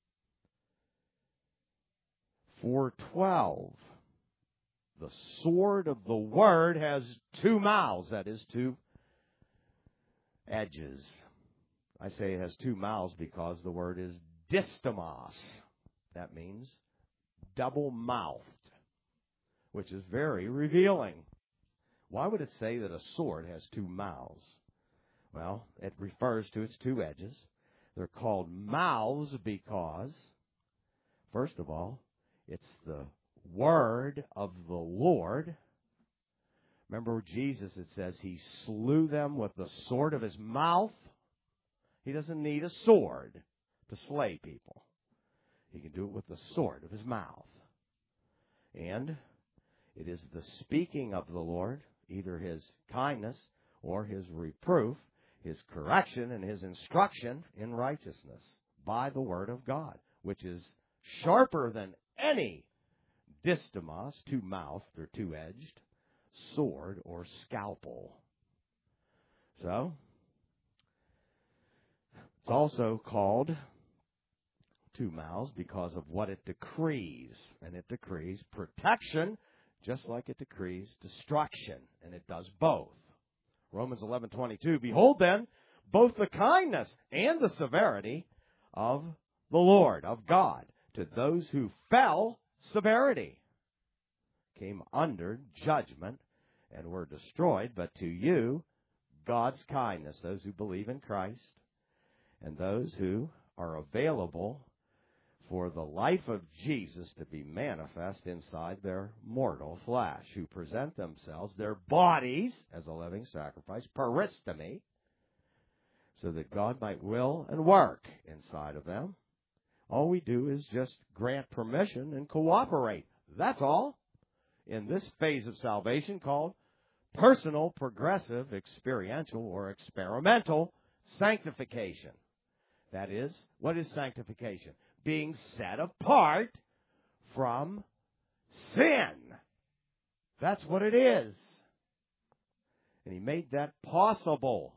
Speaker 1: 4:12, the sword of the Word has two mouths, that is, two edges. I say it has two mouths because the word is dystamos. That means double-mouthed, which is very revealing. Why would it say that a sword has two mouths? Well, it refers to its two edges. They're called mouths because, first of all, it's the word of the Lord. Remember Jesus, it says He slew them with the sword of His mouth. He doesn't need a sword to slay people. He can do it with the sword of His mouth. And it is the speaking of the Lord, either His kindness or His reproof, His correction and His instruction in righteousness by the Word of God, which is sharper than any dystamos, two-mouthed or two-edged, sword or scalpel. So, it's also called two mouths because of what it decrees. And it decrees protection just like it decrees destruction. And it does both. Romans 11:22, behold then, both the kindness and the severity of the Lord, of God, to those who fell, severity, came under judgment and were destroyed, but to you, God's kindness, those who believe in Christ, and those who are available for the life of Jesus to be manifest inside their mortal flesh, who present themselves, their bodies, as a living sacrifice, paristemi, so that God might will and work inside of them. All we do is just grant permission and cooperate. That's all. In this phase of salvation called personal, progressive, experiential, or experimental sanctification. That is, what is sanctification? Being set apart from sin. That's what it is. And He made that possible.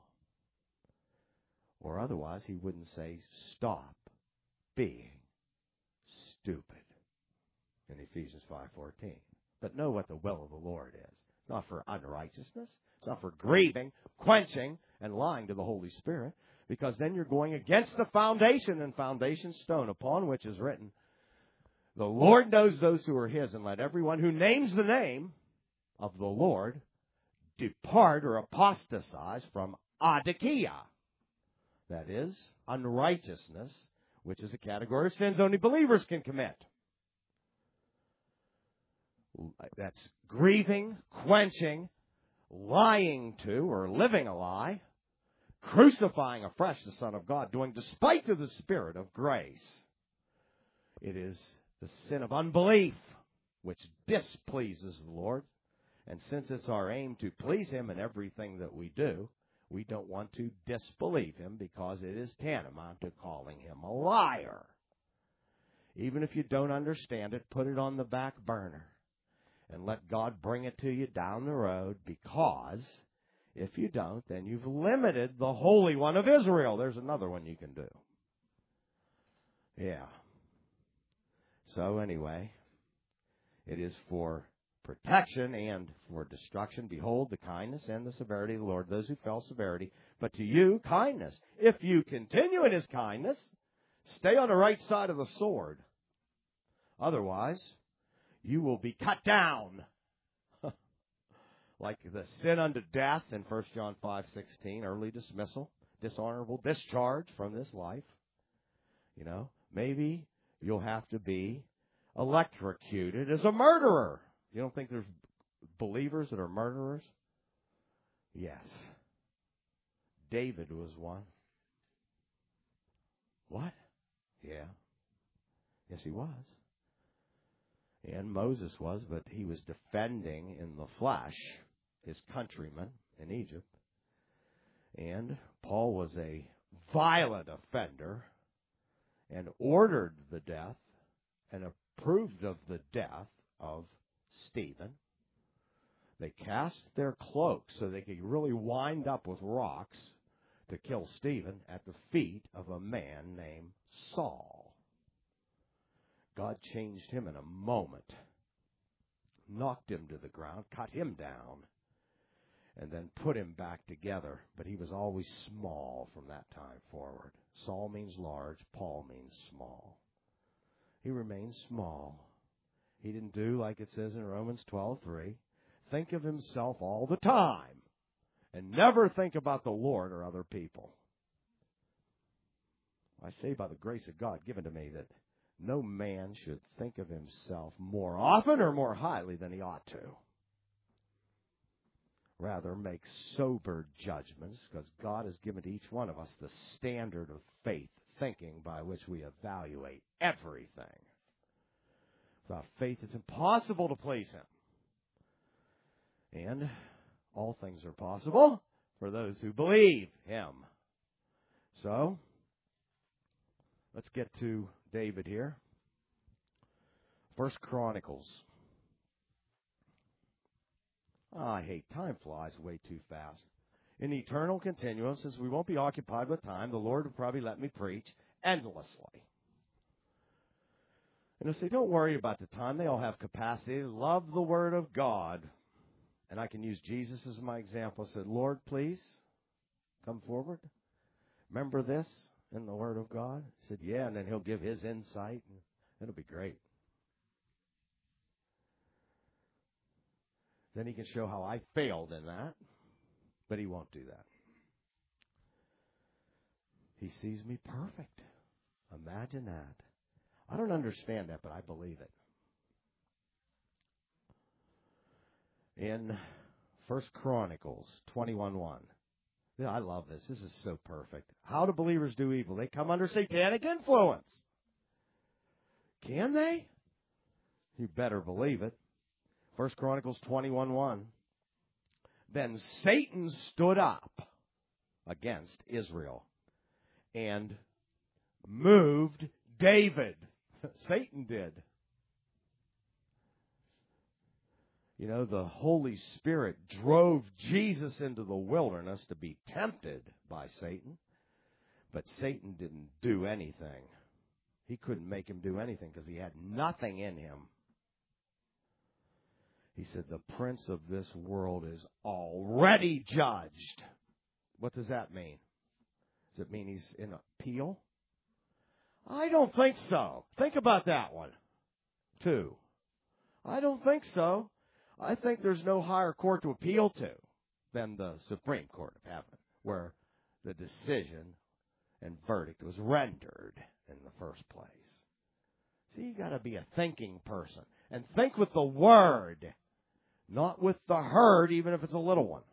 Speaker 1: Or otherwise, He wouldn't say, stop being stupid in Ephesians 5:14. But know what the will of the Lord is. It's not for unrighteousness. It's not for grieving, quenching, and lying to the Holy Spirit. Because then you're going against the foundation and foundation stone upon which is written, the Lord knows those who are His, and let everyone who names the name of the Lord depart or apostatize from adikia. That is, unrighteousness, which is a category of sins only believers can commit. That's grieving, quenching, lying to or living a lie, crucifying afresh the Son of God, doing despite to the Spirit of grace. It is the sin of unbelief, which displeases the Lord. And since it's our aim to please Him in everything that we do, we don't want to disbelieve Him because it is tantamount to calling Him a liar. Even if you don't understand it, put it on the back burner and let God bring it to you down the road, because if you don't, then you've limited the Holy One of Israel. There's another one you can do. Yeah. So anyway, it is for protection and for destruction. Behold, the kindness and the severity of the Lord, those who fell, severity. But to you, kindness. If you continue in His kindness, stay on the right side of the sword. Otherwise, you will be cut down. Like the sin unto death in 1 John 5:16, early dismissal, dishonorable discharge from this life. You know, maybe you'll have to be electrocuted as a murderer. You don't think there's believers that are murderers? Yes. David was one. What? Yeah. Yes, he was. And Moses was, but he was defending in the flesh his countrymen in Egypt. And Paul was a violent offender and ordered the death and approved of the death of Stephen. They cast their cloaks so they could really wind up with rocks to kill Stephen at the feet of a man named Saul. God changed him in a moment, knocked him to the ground, cut him down, and then put him back together. But he was always small from that time forward. Saul means large, Paul means small. He remained small. He didn't do, like it says in Romans 12:3, think of himself all the time and never think about the Lord or other people. I say by the grace of God given to me that no man should think of himself more often or more highly than he ought to. Rather, make sober judgments, because God has given to each one of us the standard of faith thinking by which we evaluate everything. Without faith, it's impossible to please him. And all things are possible for those who believe him. So, let's get to David here. 1 Chronicles. I hate time flies way too fast. In eternal continuum, since we won't be occupied with time, the Lord will probably let me preach endlessly. And I say, don't worry about the time. They all have capacity. Love the Word of God. And I can use Jesus as my example. I said, Lord, please, come forward. Remember this in the Word of God? He said, yeah, and then he'll give his insight. And it'll be great. Then he can show how I failed in that. But he won't do that. He sees me perfect. Imagine that. I don't understand that, but I believe it. In 1 Chronicles 21:1. Yeah, I love this. This is so perfect. How do believers do evil? They come under satanic influence. Can they? You better believe it. 1 Chronicles 21:1. Then Satan stood up against Israel and moved David. Satan did. You know, the Holy Spirit drove Jesus into the wilderness to be tempted by Satan. But Satan didn't do anything. He couldn't make him do anything because he had nothing in him. He said, the prince of this world is already judged. What does that mean? Does it mean he's in appeal? I don't think so. Think about that one, too. I don't think so. I think there's no higher court to appeal to than the Supreme Court of Heaven, where the decision and verdict was rendered in the first place. See, you got to be a thinking person and think with the Word, not with the herd, even if it's a little one.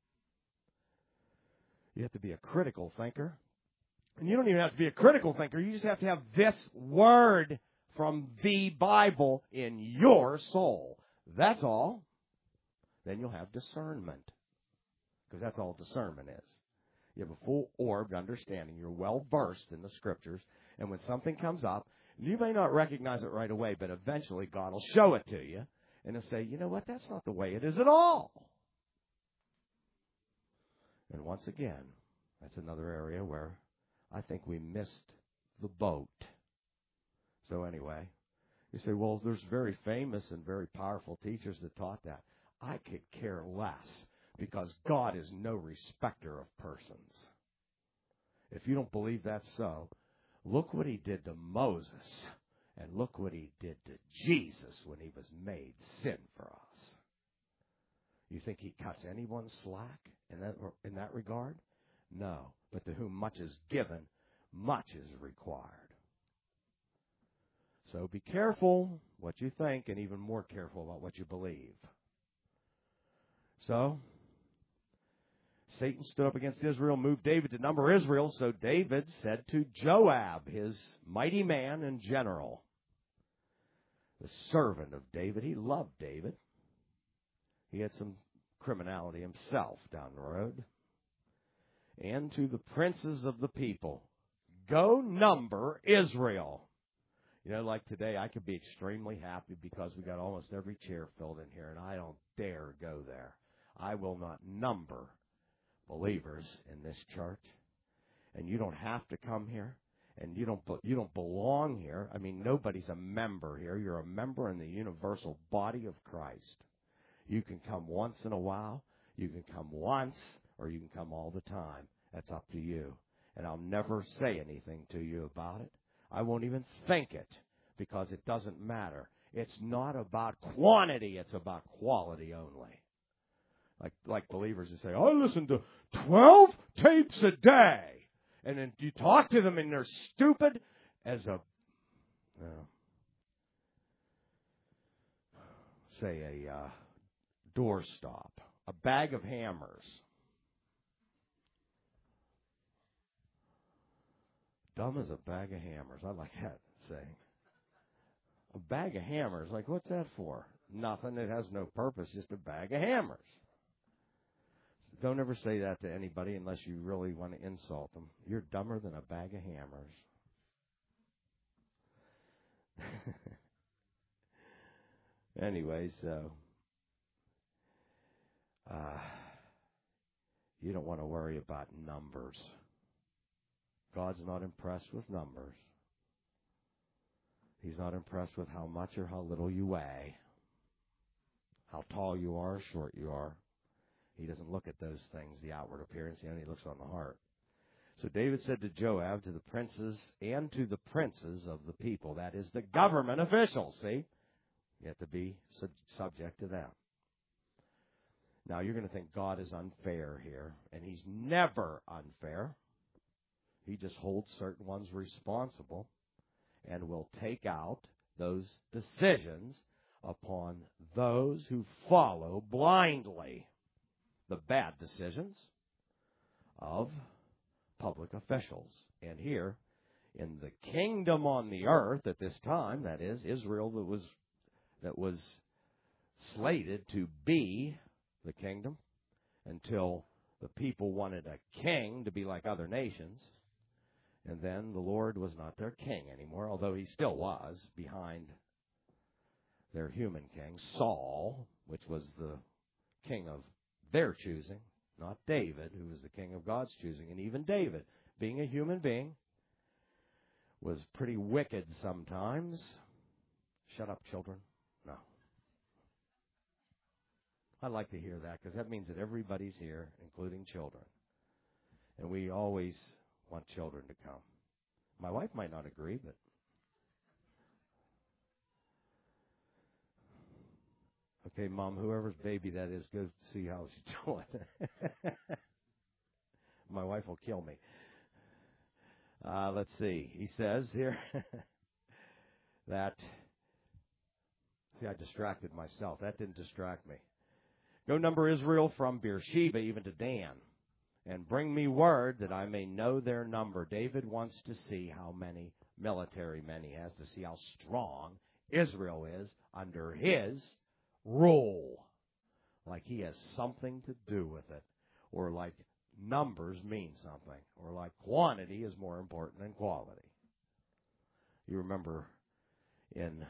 Speaker 1: You have to be a critical thinker. And you don't even have to be a critical thinker. You just have to have this Word from the Bible in your soul. That's all. Then you'll have discernment. Because that's all discernment is. You have a full orbed understanding. You're well versed in the Scriptures. And when something comes up, you may not recognize it right away, but eventually God will show it to you. And he'll say, you know what, that's not the way it is at all. And once again, that's another area where I think we missed the boat. So anyway, you say, well, there's very famous and very powerful teachers that taught that. I could care less, because God is no respecter of persons. If you don't believe that's so, look what he did to Moses, and look what he did to Jesus when he was made sin for us. You think he cuts anyone slack in that regard? No, but to whom much is given, much is required. So be careful what you think, and even more careful about what you believe. So, Satan stood up against Israel, moved David to number Israel. So David said to Joab, his mighty man and general, the servant of David, he loved David. He had some criminality himself down the road. And to the princes of the people, go number Israel. You know, like today, I could be extremely happy because we got almost every chair filled in here, and I don't dare go there. I will not number believers in this church. And you don't have to come here, and you don't belong here. I mean, nobody's a member here. You're a member in the universal body of Christ. You can come once in a while, you can come once, or you can come all the time. That's up to you. And I'll never say anything to you about it. I won't even think it, because it doesn't matter. It's not about quantity, it's about quality only. Like believers who say, I listen to 12 tapes a day. And then you talk to them and they're stupid as a, doorstop, a bag of hammers. Dumb as a bag of hammers. I like that saying. A bag of hammers. Like, what's that for? Nothing. It has no purpose. Just a bag of hammers. Don't ever say that to anybody unless you really want to insult them. You're dumber than a bag of hammers. Anyways, you don't want to worry about numbers. God's not impressed with numbers. He's not impressed with how much or how little you weigh, how tall you are or short you are. He doesn't look at those things, the outward appearance. He only looks on the heart. So David said to Joab, to the princes, and to the princes of the people, that is the government officials, see? You have to be subject to them. Now, you're going to think God is unfair here, and he's never unfair. He just holds certain ones responsible and will take out those decisions upon those who follow blindly the bad decisions of public officials. And here, in the kingdom on the earth at this time, that is, Israel that was slated to be the kingdom until the people wanted a king to be like other nations. And then the Lord was not their king anymore, although he still was behind their human king, Saul, which was the king of their choosing, not David, who was the king of God's choosing. And even David, being a human being, was pretty wicked sometimes. Shut up, children. No. I like to hear that because that means that everybody's here, including children. And we always want children to come. My wife might not agree, but okay, Mom, whoever's baby that is, go see how she's doing. My wife will kill me. Let's see. He says here that, see, I distracted myself. That didn't distract me. Go number Israel from Beersheba even to Dan, and bring me word that I may know their number. David wants to see how many military men he has, to see how strong Israel is under his rule. Like he has something to do with it, or like numbers mean something, or like quantity is more important than quality. You remember in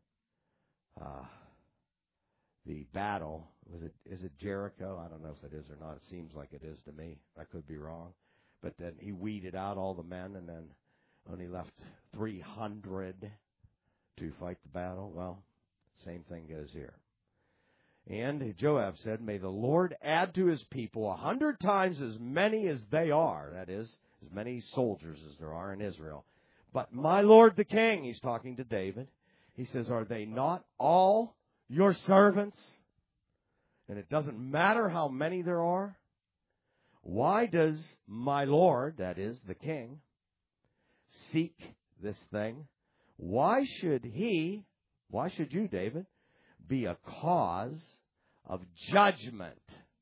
Speaker 1: the battle, is it Jericho? I don't know if it is or not. It seems like it is to me. I could be wrong. But then he weeded out all the men and then only left 300 to fight the battle. Well, same thing goes here. And Joab said, may the Lord add to his people 100 times as many as they are. That is, as many soldiers as there are in Israel. But my Lord the king, he's talking to David, he says, are they not all your servants? And it doesn't matter how many there are. Why does my Lord, that is the king, seek this thing? Why should you, David, be a cause of judgment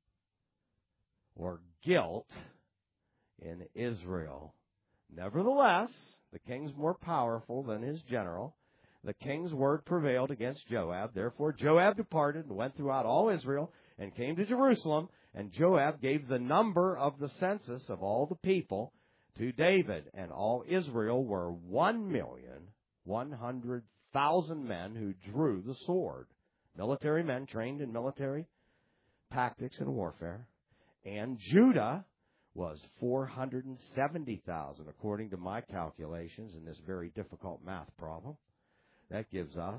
Speaker 1: or guilt in Israel? Nevertheless, the king's more powerful than his general. The king's word prevailed against Joab. Therefore, Joab departed and went throughout all Israel and came to Jerusalem, and Joab gave the number of the census of all the people to David, and all Israel were 1,100,000 men who drew the sword, military men trained in military tactics and warfare, and Judah was 470,000, according to my calculations in this very difficult math problem. That gives us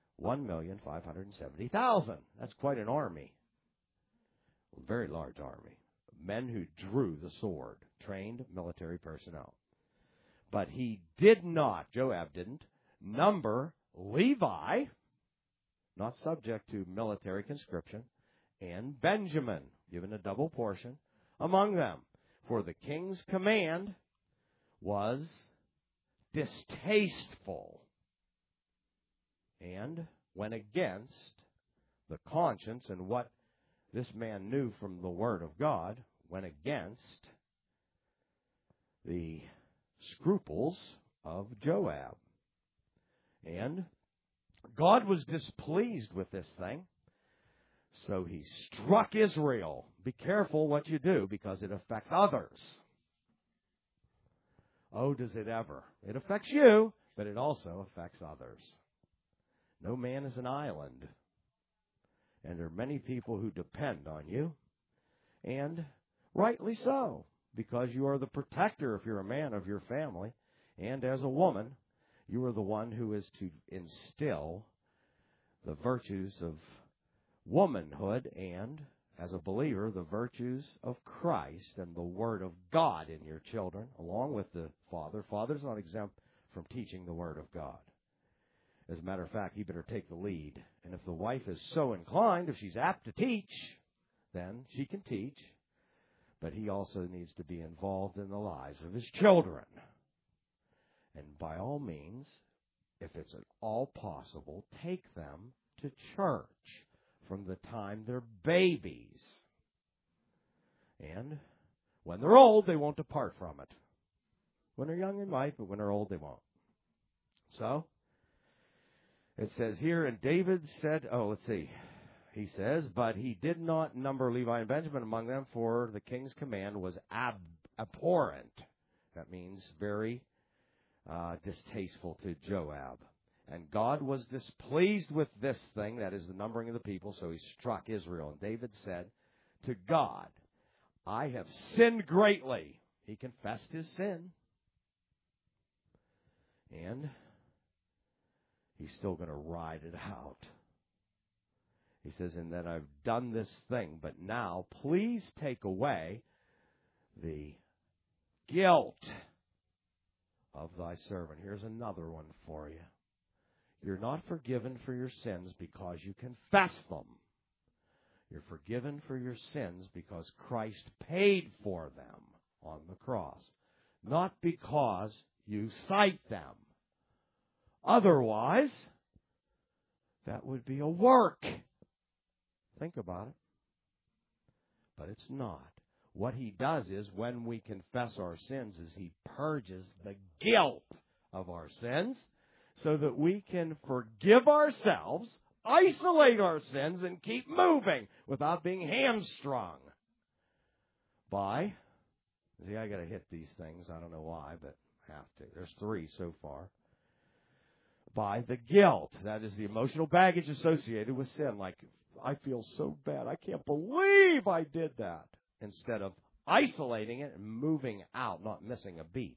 Speaker 1: 1,570,000. That's quite an army. A very large army. Men who drew the sword, trained military personnel. But he did not, Joab didn't, number Levi, not subject to military conscription, and Benjamin, given a double portion, among them. For the king's command was distasteful and went against the conscience and what this man knew from the Word of God, went against the scruples of Joab. And God was displeased with this thing, so he struck Israel. Be careful what you do, because it affects others. Oh, does it ever? It affects you, but it also affects others. No man is an island. And there are many people who depend on you. And rightly so, because you are the protector, if you're a man, of your family. And as a woman, you are the one who is to instill the virtues of womanhood and, as a believer, the virtues of Christ and the Word of God in your children, along with the father. Father's not exempt from teaching the Word of God. As a matter of fact, he better take the lead. And if the wife is so inclined, if she's apt to teach, then she can teach. But he also needs to be involved in the lives of his children. And by all means, if it's at all possible, take them to church from the time they're babies. And when they're old, they won't depart from it. When they're young, they might, but when they're old, they won't. So, it says here, and David said, he says, but he did not number Levi and Benjamin among them, for the king's command was abhorrent. That means very distasteful to Joab. And God was displeased with this thing, that is the numbering of the people, so he struck Israel. And David said to God, I have sinned greatly. He confessed his sin. And he's still going to ride it out. He says, and that I've done this thing, but now please take away the guilt of thy servant. Here's another one for you. You're not forgiven for your sins because you confess them. You're forgiven for your sins because Christ paid for them on the cross, not because you cite them. Otherwise, that would be a work. Think about it. But it's not. What he does is, when we confess our sins, is he purges the guilt of our sins so that we can forgive ourselves, isolate our sins, and keep moving without being hamstrung by, see, I got to hit these things. I don't know why, but I have to. There's 3 so far. By the guilt. That is the emotional baggage associated with sin. Like, I feel so bad. I can't believe I did that. Instead of isolating it and moving out, not missing a beat.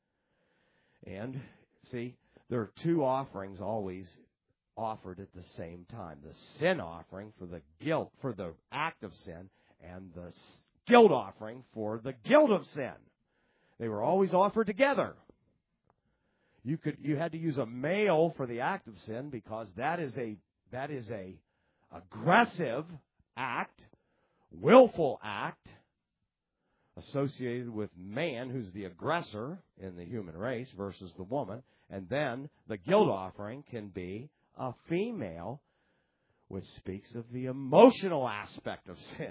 Speaker 1: And, see, there are 2 offerings always offered at the same time. The sin offering for the guilt, for the act of sin, and the guilt offering for the guilt of sin. They were always offered together. You had to use a male for the act of sin because that is a aggressive act, willful act associated with man, who's the aggressor in the human race, versus the woman. And then the guilt offering can be a female, which speaks of the emotional aspect of sin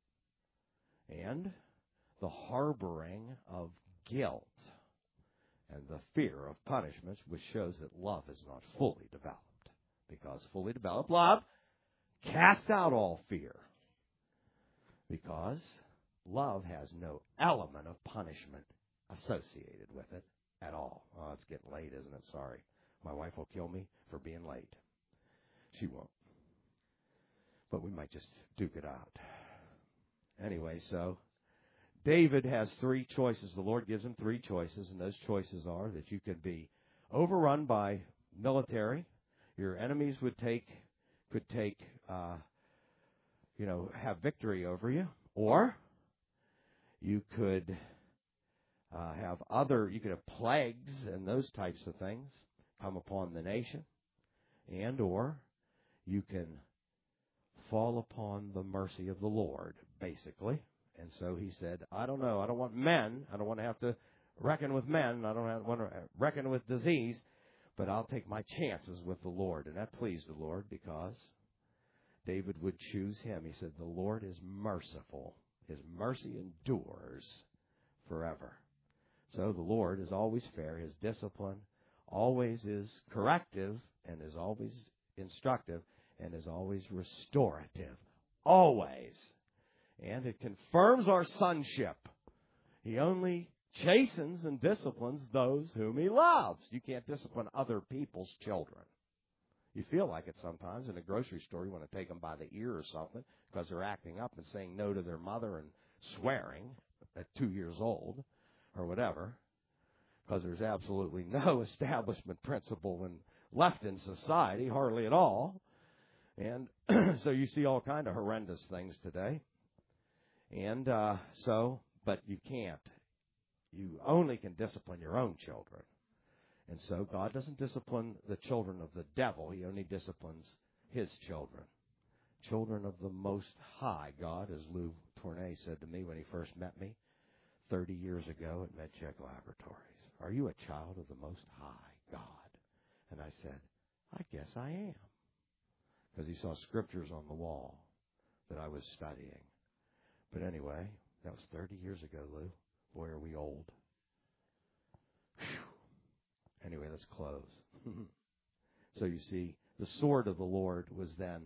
Speaker 1: and the harboring of guilt and the fear of punishment, which shows that love is not fully developed. Because fully developed love casts out all fear. Because love has no element of punishment associated with it at all. Oh, it's getting late, isn't it? Sorry. My wife will kill me for being late. She won't. But we might just duke it out. Anyway, so David has three choices. The Lord gives him three choices, and those choices are that you could be overrun by military. Your enemies could have victory over you, or you could have plagues and those types of things come upon the nation, and or you can fall upon the mercy of the Lord, basically. And so he said, I don't know. I don't want men. I don't want to have to reckon with men. I don't want to reckon with disease. But I'll take my chances with the Lord. And that pleased the Lord because David would choose him. He said, the Lord is merciful. His mercy endures forever. So the Lord is always fair. His discipline always is corrective and is always instructive and is always restorative. Always. And it confirms our sonship. He only chastens and disciplines those whom he loves. You can't discipline other people's children. You feel like it sometimes. In a grocery store, you want to take them by the ear or something because they're acting up and saying no to their mother and swearing at 2 years old or whatever, because there's absolutely no establishment principle left in society, hardly at all. And so you see all kind of horrendous things today. And but you can't. You only can discipline your own children. And so God doesn't discipline the children of the devil. He only disciplines his children. Children of the Most High God, as Lou Tournay said to me when he first met me 30 years ago at MedCheck Laboratories. Are you a child of the Most High God? And I said, I guess I am. Because he saw scriptures on the wall that I was studying. But anyway, that was 30 years ago, Lou. Boy, are we old. Whew. Anyway, let's close. So you see, the sword of the Lord was then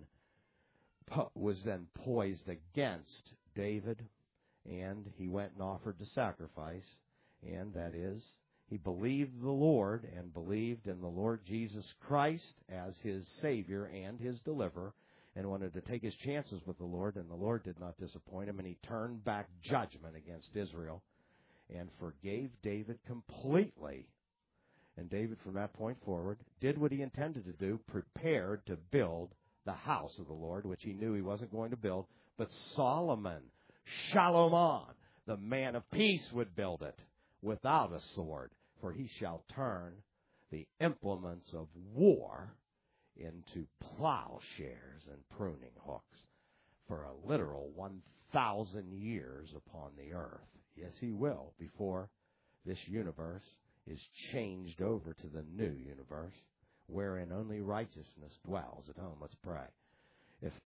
Speaker 1: poised against David, and he went and offered the sacrifice, and that is, he believed the Lord and believed in the Lord Jesus Christ as his Savior and his deliverer, and wanted to take his chances with the Lord, and the Lord did not disappoint him, and he turned back judgment against Israel and forgave David completely. And David, from that point forward, did what he intended to do, prepared to build the house of the Lord, which he knew he wasn't going to build, but Solomon, Shalomon, the man of peace, would build it without a sword, for he shall turn the implements of war into plowshares and pruning hooks for a literal 1,000 years upon the earth. Yes, he will, before this universe is changed over to the new universe, wherein only righteousness dwells. At home, let's pray. If